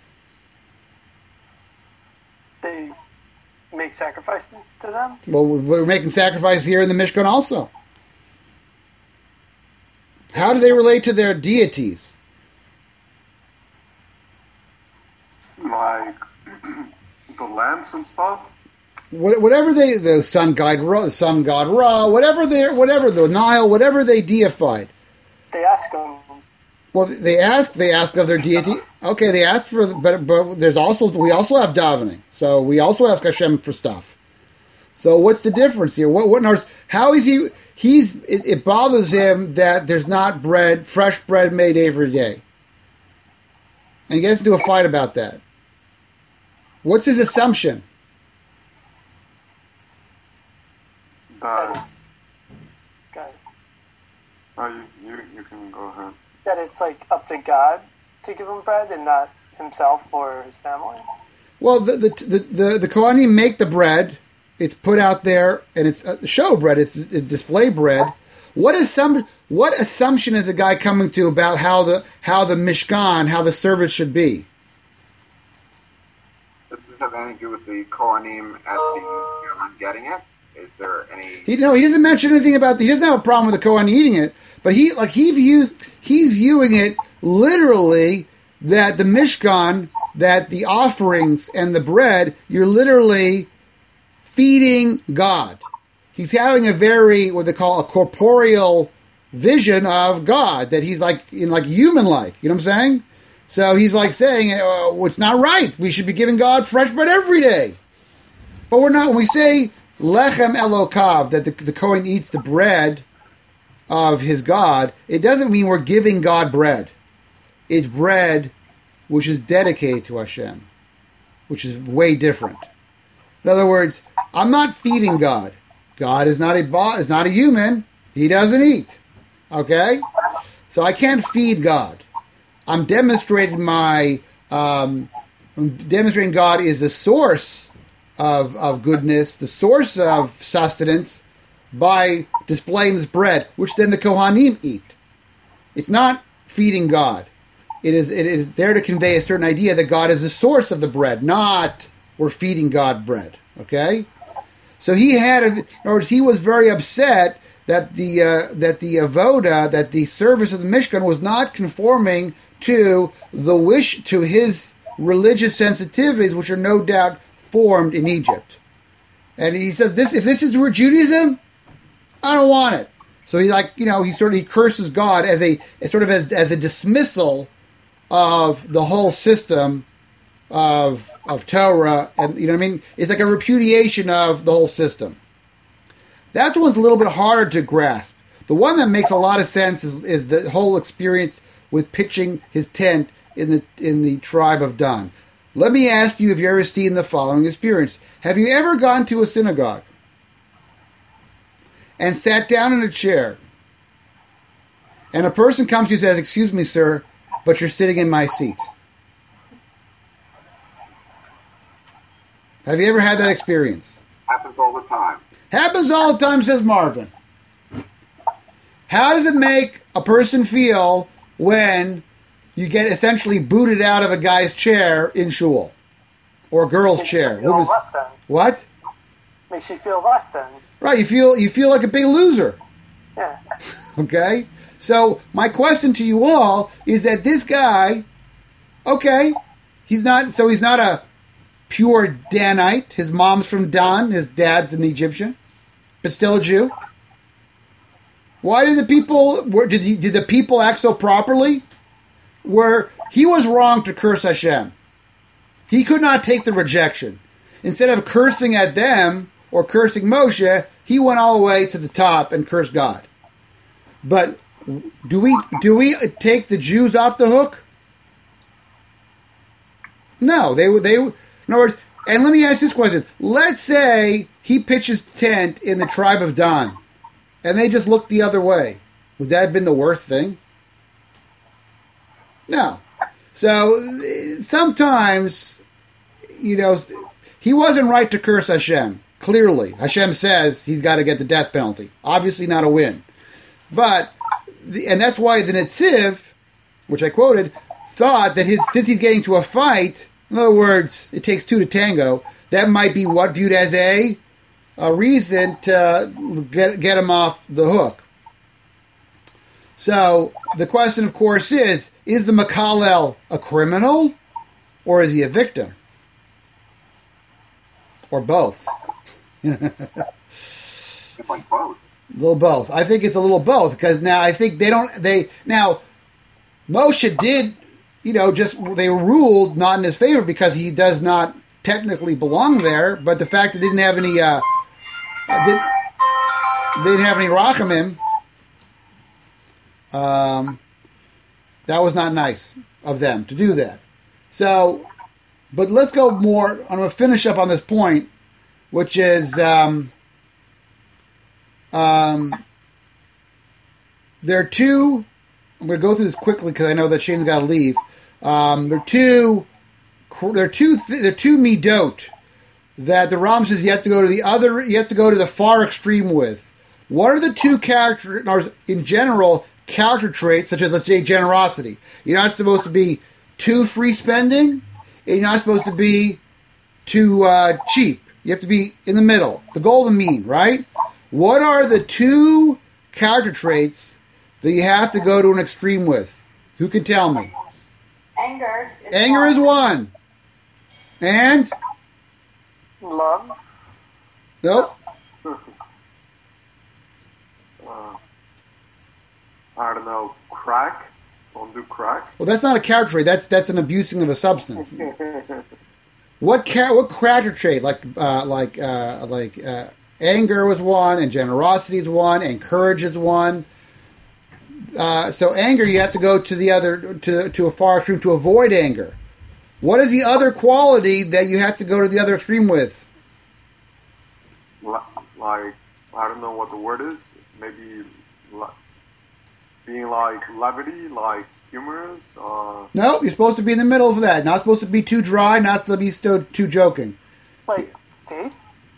They make sacrifices to them? Well, we're making sacrifices here in the Mishkan also. How do they relate to their deities? Like the lamps and stuff? Whatever the sun god Ra, whatever the Nile, whatever they deified. They ask them. Well, they ask of their deity. Okay, they ask for, but we also have davening, so we also ask Hashem for stuff. So what's the difference here? How is he? It bothers him that there's not fresh bread made every day, and he gets into a fight about that. What's his assumption? You can go ahead. That it's like up to God to give him bread and not himself or his family. Well, the Kohanim make the bread. It's put out there, and it's show bread. It's display bread. What assumption is the guy coming to about how the Mishkan, how the service should be? Does this have anything to do with the Kohanim at the Yom getting it? Is there any? He doesn't mention anything about. He doesn't have a problem with the Kohen eating it, but he's viewing it literally that the Mishkan, that the offerings and the bread, you're literally feeding God. He's having a very what they call a corporeal vision of God, that he's like human-like. You know what I'm saying? So he's like saying, it's not right. We should be giving God fresh bread every day, but we're not. When we say Lechem Elokav, that the Kohen eats the bread of his God, it doesn't mean we're giving God bread. It's bread which is dedicated to Hashem, which is way different. In other words, I'm not feeding God. God is not a human. He doesn't eat. Okay? So I can't feed God. I'm demonstrating God is the source of goodness, the source of sustenance, by displaying this bread, which then the Kohanim eat. It's not feeding God. It is there to convey a certain idea that God is the source of the bread, not we're feeding God bread. Okay? So he was very upset that the avoda, that the service of the Mishkan was not conforming to his religious sensitivities, which are no doubt formed in Egypt. And he said, if this is Judaism, I don't want it. So he curses God as a dismissal of the whole system of Torah, and you know what I mean? It's like a repudiation of the whole system. That one's a little bit harder to grasp. The one that makes a lot of sense is the whole experience with pitching his tent in the tribe of Dan. Let me ask you if you've ever seen the following experience. Have you ever gone to a synagogue and sat down in a chair, and a person comes to you and says, "Excuse me, sir, but you're sitting in my seat"? Have you ever had that experience? Happens all the time. Happens all the time, says Marvin. How does it make a person feel when you get essentially booted out of a guy's chair in shul? Or a girl's chair? Less than. What? Makes you feel less than. Right, you feel like a big loser. Yeah. Okay? So my question to you all is that this guy, okay, he's not a pure Danite. His mom's from Dan, his dad's an Egyptian, but still a Jew. Why did the people act so properly? Where he was wrong to curse Hashem. He could not take the rejection. Instead of cursing at them or cursing Moshe, he went all the way to the top and cursed God. But do we take the Jews off the hook? No, they in other words. And let me ask this question: let's say he pitches tent in the tribe of Dan, and they just looked the other way. Would that have been the worst thing? No. So sometimes, he wasn't right to curse Hashem. Clearly, Hashem says he's got to get the death penalty. Obviously, not a win. But, and that's why the Netziv, which I quoted, thought that since he's getting to a fight, in other words, it takes two to tango, that might be what viewed as a reason to get him off the hook. So, the question, of course, is the Makalel a criminal, or is he a victim? Or both? It's like both. A little both. I think it's a little both, because now I think now, Moshe did, they ruled not in his favor because he does not technically belong there, but the fact that they didn't have any, rachamim, that was not nice of them to do that. So, but let's go more, I'm going to finish up on this point, which is, there are two, I'm going to go through this quickly because I know that Shane's got to leave. There are two midot that the Ram says you have to go to the far extreme with. What are the two character traits, such as, let's say, generosity? You're not supposed to be too free spending, and you're not supposed to be too cheap. You have to be in the middle, the golden mean, right? What are the two character traits that you have to go to an extreme with? Who can tell me? Anger. Anger is one. And? Love. Nope. I don't know, crack? Don't do crack? Well, that's not a character trait. That's an abusing of a substance. What character trait? Like anger was one, and generosity is one, and courage is one. So anger, you have to go to the other to a far extreme to avoid anger. What is the other quality that you have to go to the other extreme with? Like, I don't know what the word is. Maybe being like levity, like humorous. No, you're supposed to be in the middle of that. Not supposed to be too dry, not to be too joking. Like faith?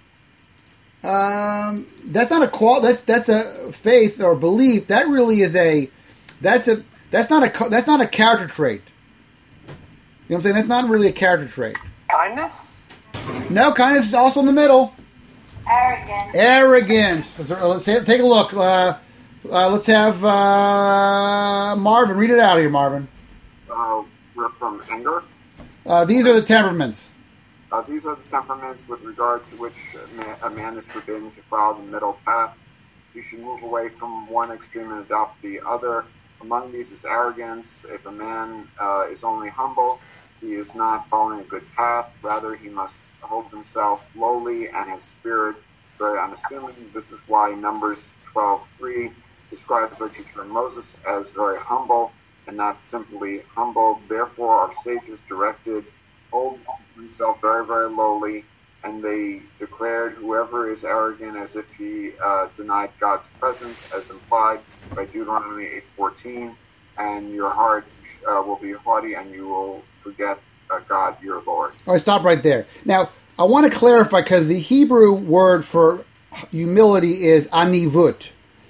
That's not a that's a faith or belief. That really is that's not a character trait. You know what I'm saying? That's not really a character trait. Kindness? No, kindness is also in the middle. Arrogance. Let's take a look. Let's have Marvin. Read it out here, Marvin. We're from anger. These are the temperaments. These are the temperaments with regard to which a man is forbidden to follow the middle path. You should move away from one extreme and adopt the other. Among these is arrogance. If a man is only humble, he is not following a good path. Rather, he must hold himself lowly and his spirit very unassuming. This is why Numbers 12:3 describes our teacher Moses as very humble and not simply humble. Therefore, our sages directed, hold himself very, very lowly, and they declared whoever is arrogant as if he denied God's presence, as implied by Deuteronomy 8:14, and your heart will be haughty and you will forget God your Lord. All right, stop right there. Now, I want to clarify because the Hebrew word for humility is anivut.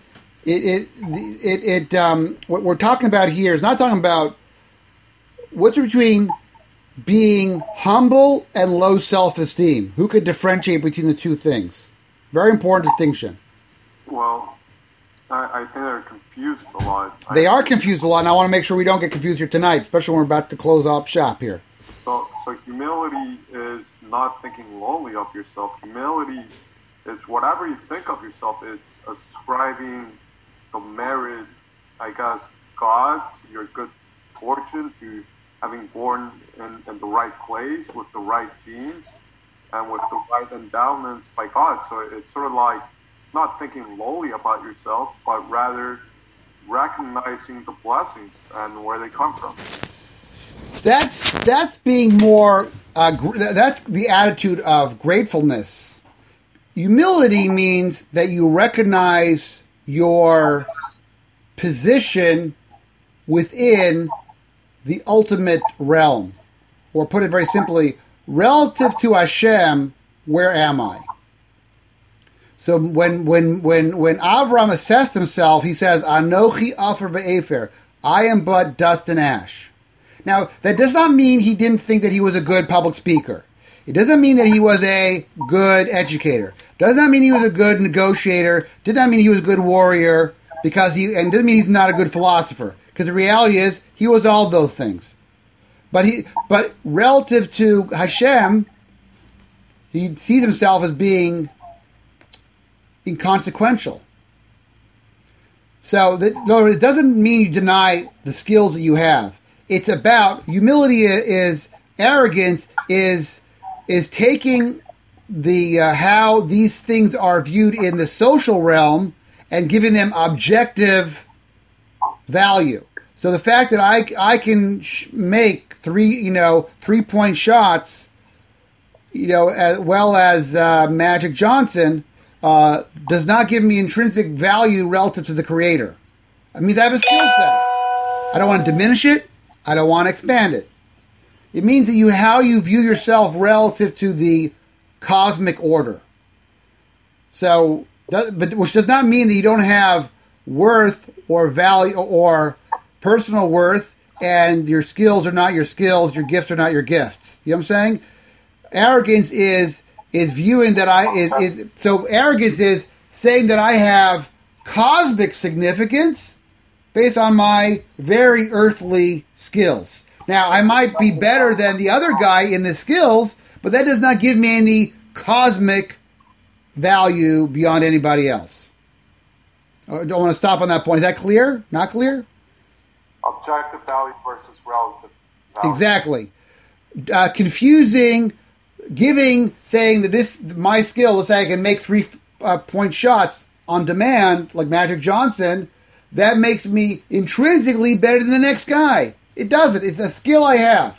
What we're talking about here is not talking about what's between being humble and low self-esteem. Who could differentiate between the two things? Very important distinction. Well, I think they're confused a lot. They are confused a lot, and I want to make sure we don't get confused here tonight, especially when we're about to close up shop here. So humility is not thinking lowly of yourself. Humility is whatever you think of yourself. It's ascribing the merit, I guess, God, to your good fortune, to having born in the right place with the right genes and with the right endowments by God. So it's sort of like not thinking lowly about yourself, but rather recognizing the blessings and where they come from. That's being more. That's the attitude of gratefulness. Humility means that you recognize your position within the ultimate realm, or put it very simply, relative to Hashem, where am I? So when Avram assessed himself, he says, "Anochi afer ve'efer," I am but dust and ash. Now, that does not mean he didn't think that he was a good public speaker. It doesn't mean that he was a good educator. Does not mean he was a good negotiator. Did not mean he was a good warrior, and doesn't mean he's not a good philosopher. Because the reality is, he was all those things. But relative to Hashem, he sees himself as being inconsequential. So it doesn't mean you deny the skills that you have. It's about humility. Is arrogance is taking the how these things are viewed in the social realm and giving them objective value. So the fact that I can make 3-point shots, as well as Magic Johnson, does not give me intrinsic value relative to the Creator. It means I have a skill set. I don't want to diminish it. I don't want to expand it. It means that how you view yourself relative to the cosmic order. So, which does not mean that you don't have worth or value or personal worth, and your skills are not your skills, your gifts are not your gifts. You know what I'm saying? Arrogance is viewing that so arrogance is saying that I have cosmic significance based on my very earthly skills. Now, I might be better than the other guy in the skills, but that does not give me any cosmic value beyond anybody else. I don't want to stop on that point. Is that clear? Not clear? Objective value versus relative value. Exactly. Confusing, saying that my skill, let's say I can make 3-point shots on demand, like Magic Johnson, that makes me intrinsically better than the next guy. It doesn't. It's a skill I have.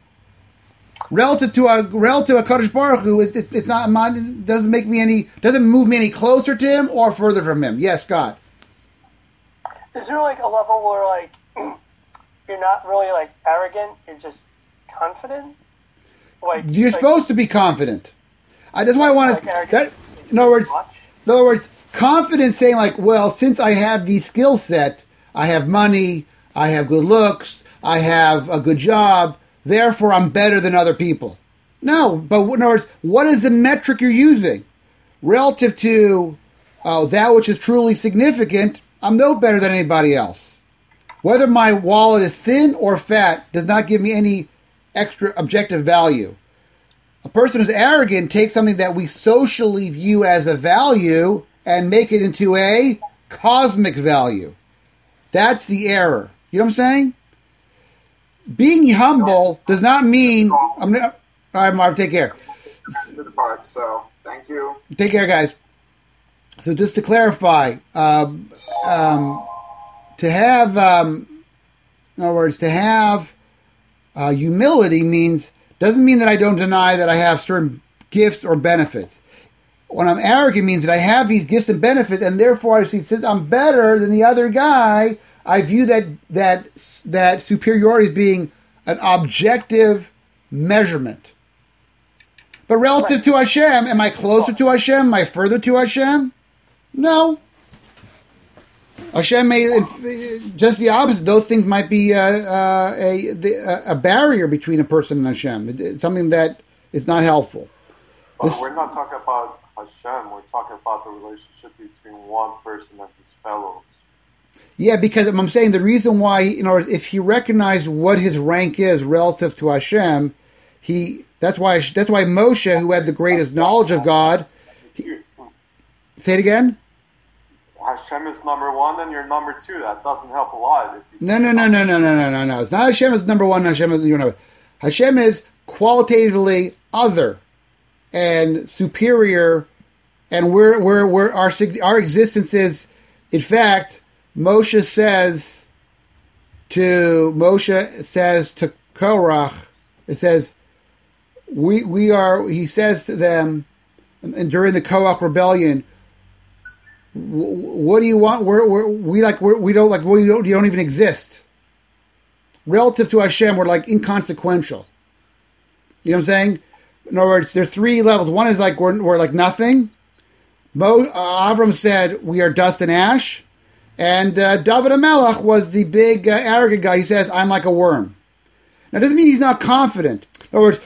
Relative to a Kadosh Baruch Hu, it's not. Doesn't move me any closer to him or further from him. Yes, God. Is there like a level where you're not really arrogant, you're just confident? You're supposed to be confident. That's why I want to. In other words, confidence saying well, since I have these skill set, I have money, I have good looks, I have a good job, therefore I'm better than other people. No, but in other words, what is the metric you're using? Relative to that which is truly significant, I'm no better than anybody else. Whether my wallet is thin or fat does not give me any extra objective value. A person who's arrogant takes something that we socially view as a value and make it into a cosmic value. That's the error. You know what I'm saying? Being humble does not mean... All right, Marv, take care. So, thank you. Take care, guys. So just to clarify, to have... in other words, to have humility doesn't mean that I don't deny that I have certain gifts or benefits. When I'm arrogant means that I have these gifts and benefits, and therefore I see, since I'm better than the other guy, I view that superiority as being an objective measurement. But relative to Hashem, am I closer to Hashem? Am I further to Hashem? No. Hashem may, just the opposite. Those things might be a barrier between a person and Hashem. It's something that is not helpful. But we're not talking about Hashem. We're talking about the relationship between one person and his fellows. Yeah, because I'm saying the reason why, if he recognized what his rank is relative to Hashem, that's why Moshe, who had the greatest knowledge of God, say it again? Hashem is number one, and you're number two. That doesn't help a lot. No. It's not Hashem is number one. Hashem is Hashem is qualitatively other and superior, and we're our existence is. In fact, Moshe says to Korach, it says we are. He says to them, and during the Korach rebellion, what do you want? We don't even exist. Relative to Hashem, we're like inconsequential. You know what I'm saying? In other words, there's three levels. One is like we're like nothing. Avram said we are dust and ash, and David HaMelech was the big arrogant guy. He says I'm like a worm. Now, it doesn't mean he's not confident. In other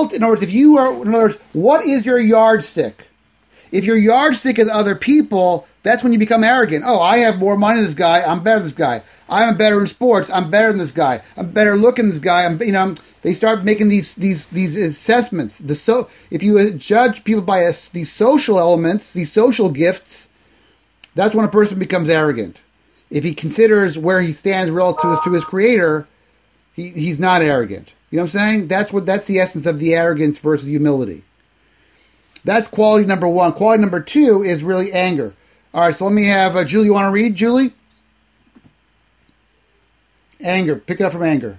words, what is your yardstick? If your yardstick is other people, that's when you become arrogant. Oh, I have more money than this guy. I'm better than this guy. I'm better in sports. I'm better than this guy. I'm better looking than this guy. They start making these assessments. If you judge people by these social elements, these social gifts, that's when a person becomes arrogant. If he considers where he stands relative to his creator, he's not arrogant. You know what I'm saying? That's the essence of the arrogance versus humility. That's quality number one. Quality number two is really anger. All right, so let me have Julie. You want to read, Julie? Anger. Pick it up from anger.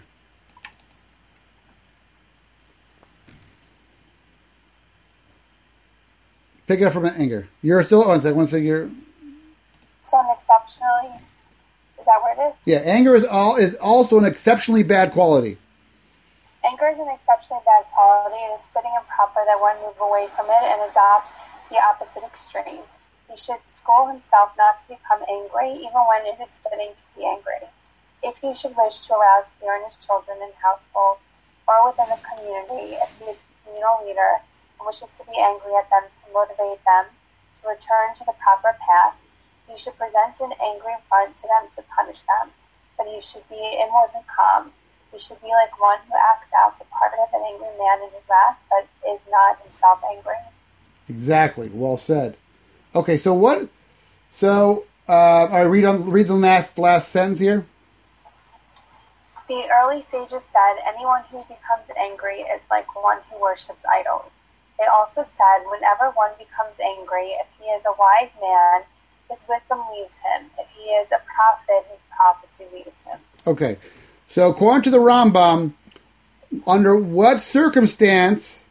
Pick it up from anger. You're still one second. You're. So an exceptionally. Is that where it is? Yeah, anger is also an exceptionally bad quality. Anger is an exceptionally bad quality. It is fitting and proper that one move away from it and adopt the opposite extreme. He should school himself not to become angry, even when it is fitting to be angry. If he should wish to arouse fear in his children and household, or within the community, if he is a communal leader and wishes to be angry at them to motivate them to return to the proper path, he should present an angry front to them to punish them. But he should be inwardly calm. He should be like one who acts out the part of an angry man in his wrath, but is not himself angry. Exactly. Well said. Okay, so what? So I read the last sentence here. The early sages said, anyone who becomes angry is like one who worships idols. They also said, whenever one becomes angry, if he is a wise man, his wisdom leaves him. If he is a prophet, his prophecy leaves him. Okay, so according to the Rambam, under what circumstance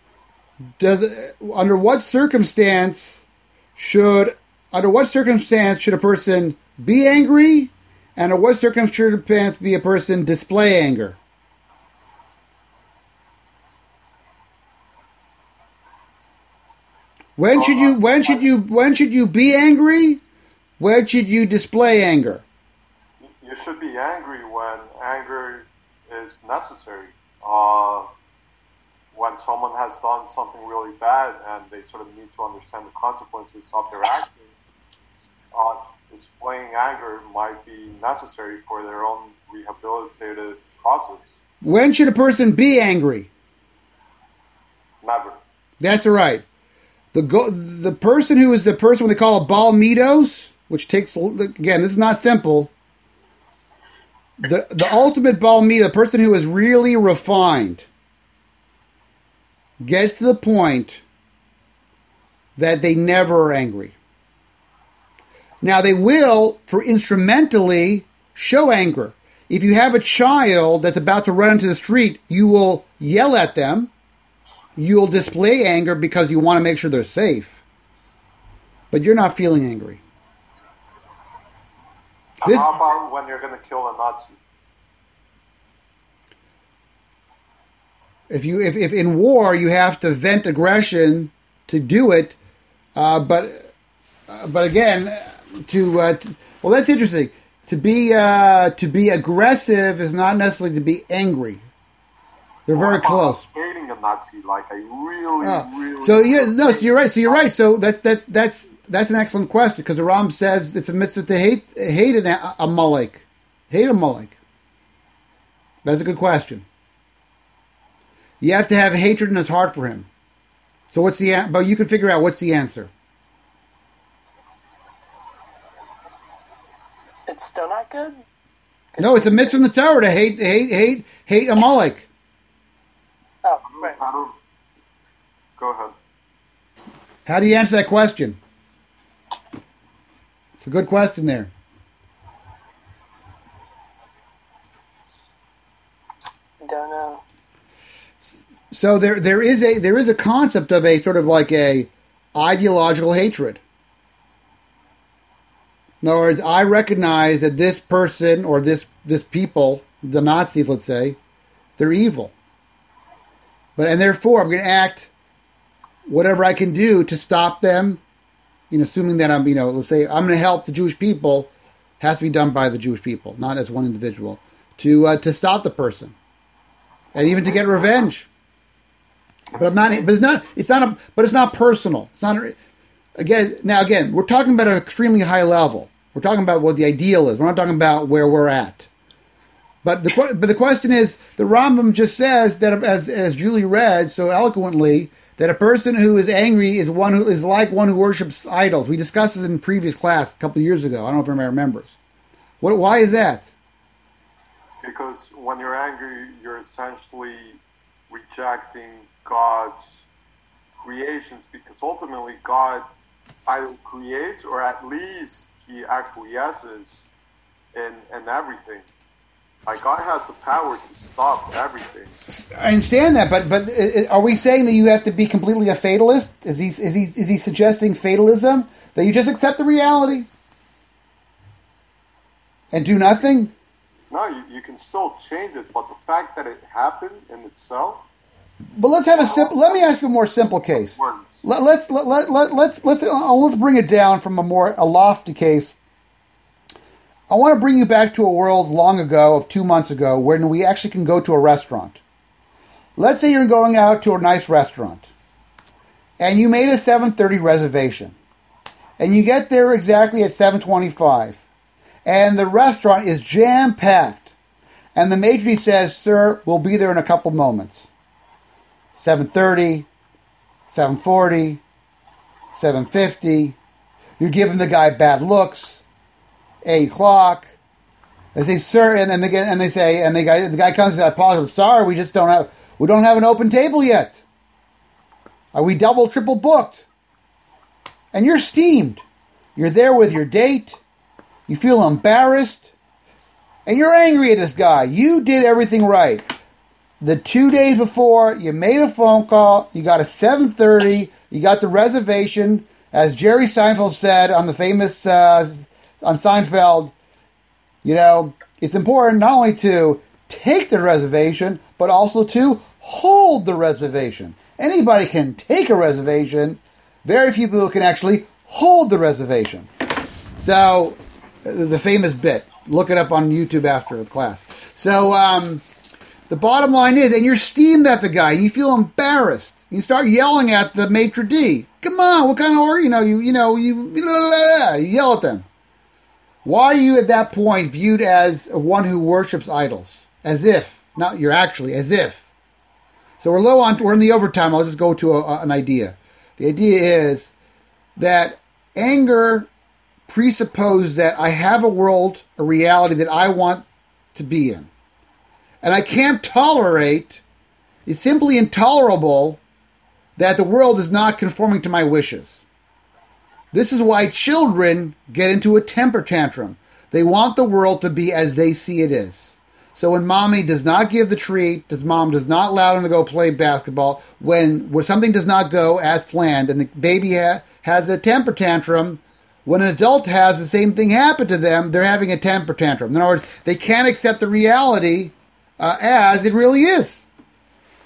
should a person be angry, and under what circumstance be a person display anger? When should you be angry? When should you display anger? You should be angry when anger is necessary. When someone has done something really bad and they sort of need to understand the consequences of their action, displaying anger might be necessary for their own rehabilitative process. When should a person be angry? Never. That's right. The person who is the person they call a Baal Midos, which takes, again, this is not simple. The ultimate Baal Midah, the person who is really refined, gets to the point that they never are angry. Now they will, for instrumentally, show anger. If you have a child that's about to run into the street, you will yell at them. You'll display anger because you want to make sure they're safe. But you're not feeling angry. How about when you're going to kill a Nazi? If in war you have to vent aggression to do it, but again, well, that's interesting. To be aggressive is not necessarily to be angry. They're very close. Hating a Nazi, like I really. So you're right. So that's an excellent question, because the Ram says it's a mitzvah to hate a Molech. Hate a Molech. That's a good question. You have to have hatred in his heart for him. So but you can figure out what's the answer. It's still not good? No, it's a mitzvah in the Torah to hate Amalek. Oh, right. Go ahead. How do you answer that question? It's a good question there. Don't know. So there is a concept of a sort of like a ideological hatred. In other words, I recognize that this person or this people, the Nazis, let's say, they're evil. And therefore I'm going to act whatever I can do to stop them. Assuming that I'm, let's say I'm going to help the Jewish people, has to be done by the Jewish people, not as one individual, to stop the person, and even to get revenge. But it's not personal. It's not. Again, we're talking about an extremely high level. We're talking about what the ideal is. We're not talking about where we're at. But the question is, the Rambam just says that, as Julie read so eloquently, that a person who is angry is like one who worships idols. We discussed this in previous class a couple of years ago. I don't know if anybody remembers. Why is that? Because when you're angry, you're essentially rejecting God's creations, because ultimately God either creates or at least he acquiesces in everything. Like, God has the power to stop everything. I understand that, but are we saying that you have to be completely a fatalist? Is he suggesting fatalism, that you just accept the reality and do nothing? No, you can still change it, but the fact that it happened in itself. But let's have let me ask you a more simple case. Let's bring it down from a lofty case. I want to bring you back to a world long ago, of 2 months ago, when we actually can go to a restaurant. Let's say you're going out to a nice restaurant, and you made a 7:30 reservation, and you get there exactly at 7:25, and the restaurant is jam-packed, and the maitre d' says, "Sir, we'll be there in a couple moments." 7:30, 7:40, 7:50. You're giving the guy bad looks. 8 o'clock. They say, "Sir," and the guy comes and says, "I apologize. Sorry, we don't have an open table yet. Are we double, triple booked?" And you're steamed. You're there with your date. You feel embarrassed, and you're angry at this guy. You did everything right. The 2 days before, you made a phone call. You got a 7:30. You got the reservation, as Jerry Seinfeld said on the famous. On Seinfeld, it's important not only to take the reservation, but also to hold the reservation. Anybody can take a reservation. Very few people can actually hold the reservation. So, the famous bit. Look it up on YouTube after the class. So, the bottom line is, and you're steamed at the guy, and you feel embarrassed. You start yelling at the maitre d'. Come on, what kind of order? You yell at them. Why are you at that point viewed as one who worships idols? As if. Not you're actually, as if. So we're in the overtime. I'll just go to an idea. The idea is that anger presupposes that I have a world, a reality that I want to be in. And I can't tolerate, it's simply intolerable that the world is not conforming to my wishes. This is why children get into a temper tantrum. They want the world to be as they see it is. So when mommy does not give the treat, mom does not allow them to go play basketball, when something does not go as planned and the baby has a temper tantrum, when an adult has the same thing happen to them, they're having a temper tantrum. In other words, they can't accept the reality as it really is.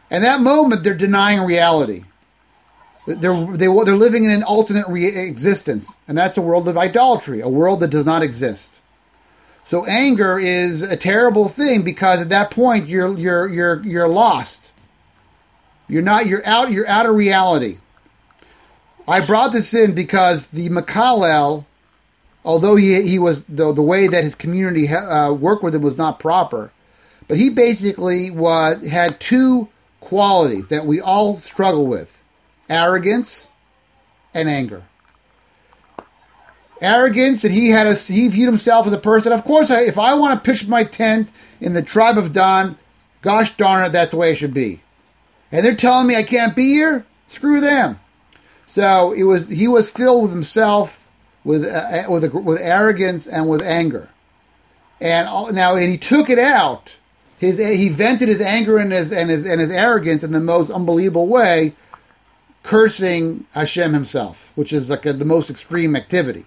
And that moment, they're denying reality. They're living in an alternate existence, and that's a world of idolatry, a world that does not exist. So anger is a terrible thing because at that point you're lost. You're out of reality. I brought this in because the Makalel, although he was the way that his community worked with him was not proper, but he basically had two qualities that we all struggle with: arrogance and anger. Arrogance, that he viewed himself as a person. Of course, if I want to pitch my tent in the tribe of Dan, gosh darn it, that's the way it should be. And they're telling me I can't be here? Screw them. So he was filled with himself, with arrogance and with anger, and he took it out. He vented his anger and his arrogance in the most unbelievable way, cursing Hashem himself, which is like the most extreme activity.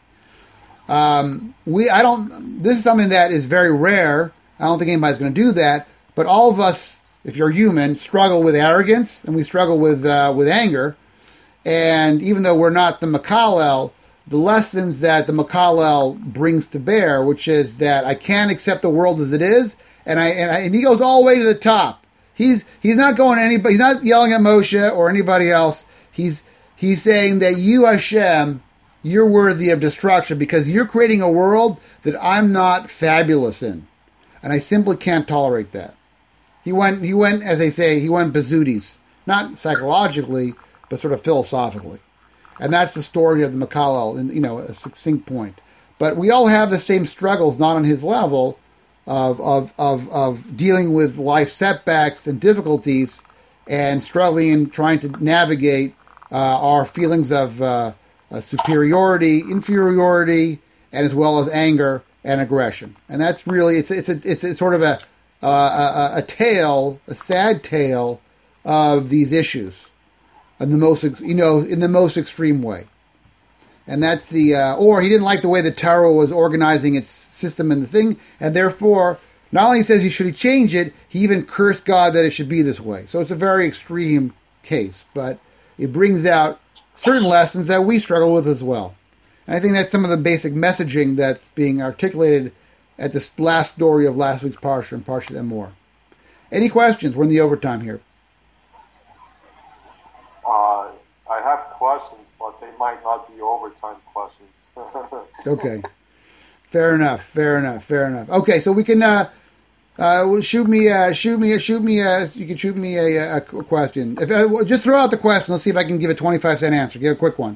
This is something that is very rare. I don't think anybody's going to do that. But all of us, if you're human, struggle with arrogance and we struggle with anger. And even though we're not the Makalel, the lessons that the Makalel brings to bear, which is that I can't accept the world as it is, and he goes all the way to the top. He's not going to anybody. He's not yelling at Moshe or anybody else. He's saying that you, Hashem, you're worthy of destruction because you're creating a world that I'm not fabulous in. And I simply can't tolerate that. He went, as they say, he went bazooties. Not psychologically, but sort of philosophically. And that's the story of the Makalel, in a succinct point. But we all have the same struggles, not on his level, of dealing with life setbacks and difficulties and struggling and trying to navigate our feelings of superiority, inferiority, and as well as anger and aggression. And that's really it's sort of a tale, a sad tale of these issues, in the most extreme way. And that's or he didn't like the way the Torah was organizing its system and the thing, and therefore not only says he should change it, he even cursed God that it should be this way. So it's a very extreme case, but it brings out certain lessons that we struggle with as well. And I think that's some of the basic messaging that's being articulated at this last story of last week's Parsha and Parsha Emor. Any questions? We're in the overtime here. I have questions, but they might not be overtime questions. Okay. Fair enough. Okay, so we can shoot me. You can shoot me a question. Just throw out the question. Let's see if I can give a 25-cent answer. Give a quick one.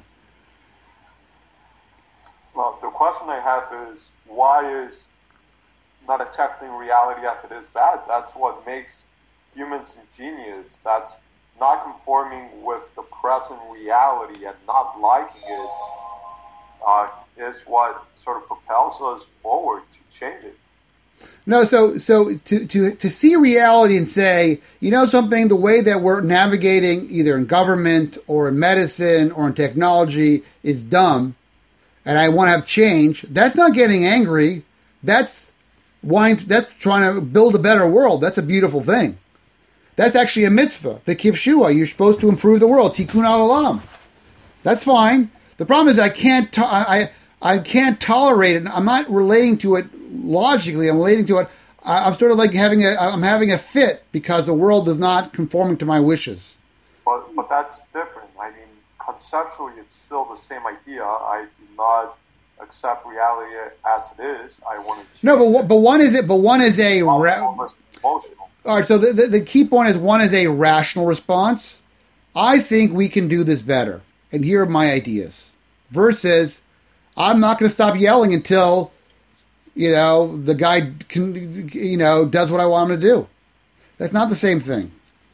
Well, the question I have is, why is not accepting reality as it is bad? That's what makes humans ingenious. That's not conforming with the present reality and not liking it is what sort of propels us forward to change it. No, so to see reality and say, something, the way that we're navigating either in government or in medicine or in technology is dumb, and I want to have change, that's not getting angry. That's trying to build a better world. That's a beautiful thing. That's actually a mitzvah. The kivshua, you're supposed to improve the world. Tikkun olam. That's fine. The problem is I can't tolerate it. I'm not relating to it logically. I'm relating to it. I'm sort of like having a fit because the world is not conforming to my wishes. But that's different. I mean, conceptually, it's still the same idea. I do not accept reality as it is. I want to change. No, but one is it. But one is a emotional. All right. So the key point is one is a rational response. I think we can do this better, and here are my ideas. Versus, I'm not going to stop yelling until the guy does what I want him to do. That's not the same thing.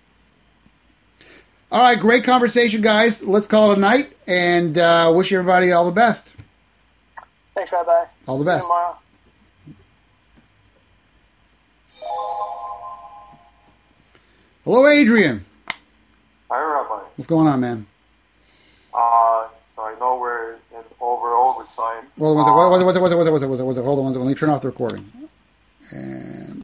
All right, great conversation, guys. Let's call it a night, and wish everybody all the best. Thanks, Rabbi. All the best. See you tomorrow. Hello, Adrian. Hi, Rabbi. What's going on, man? So I know we're in overtime. Hold on, let me turn off the recording. And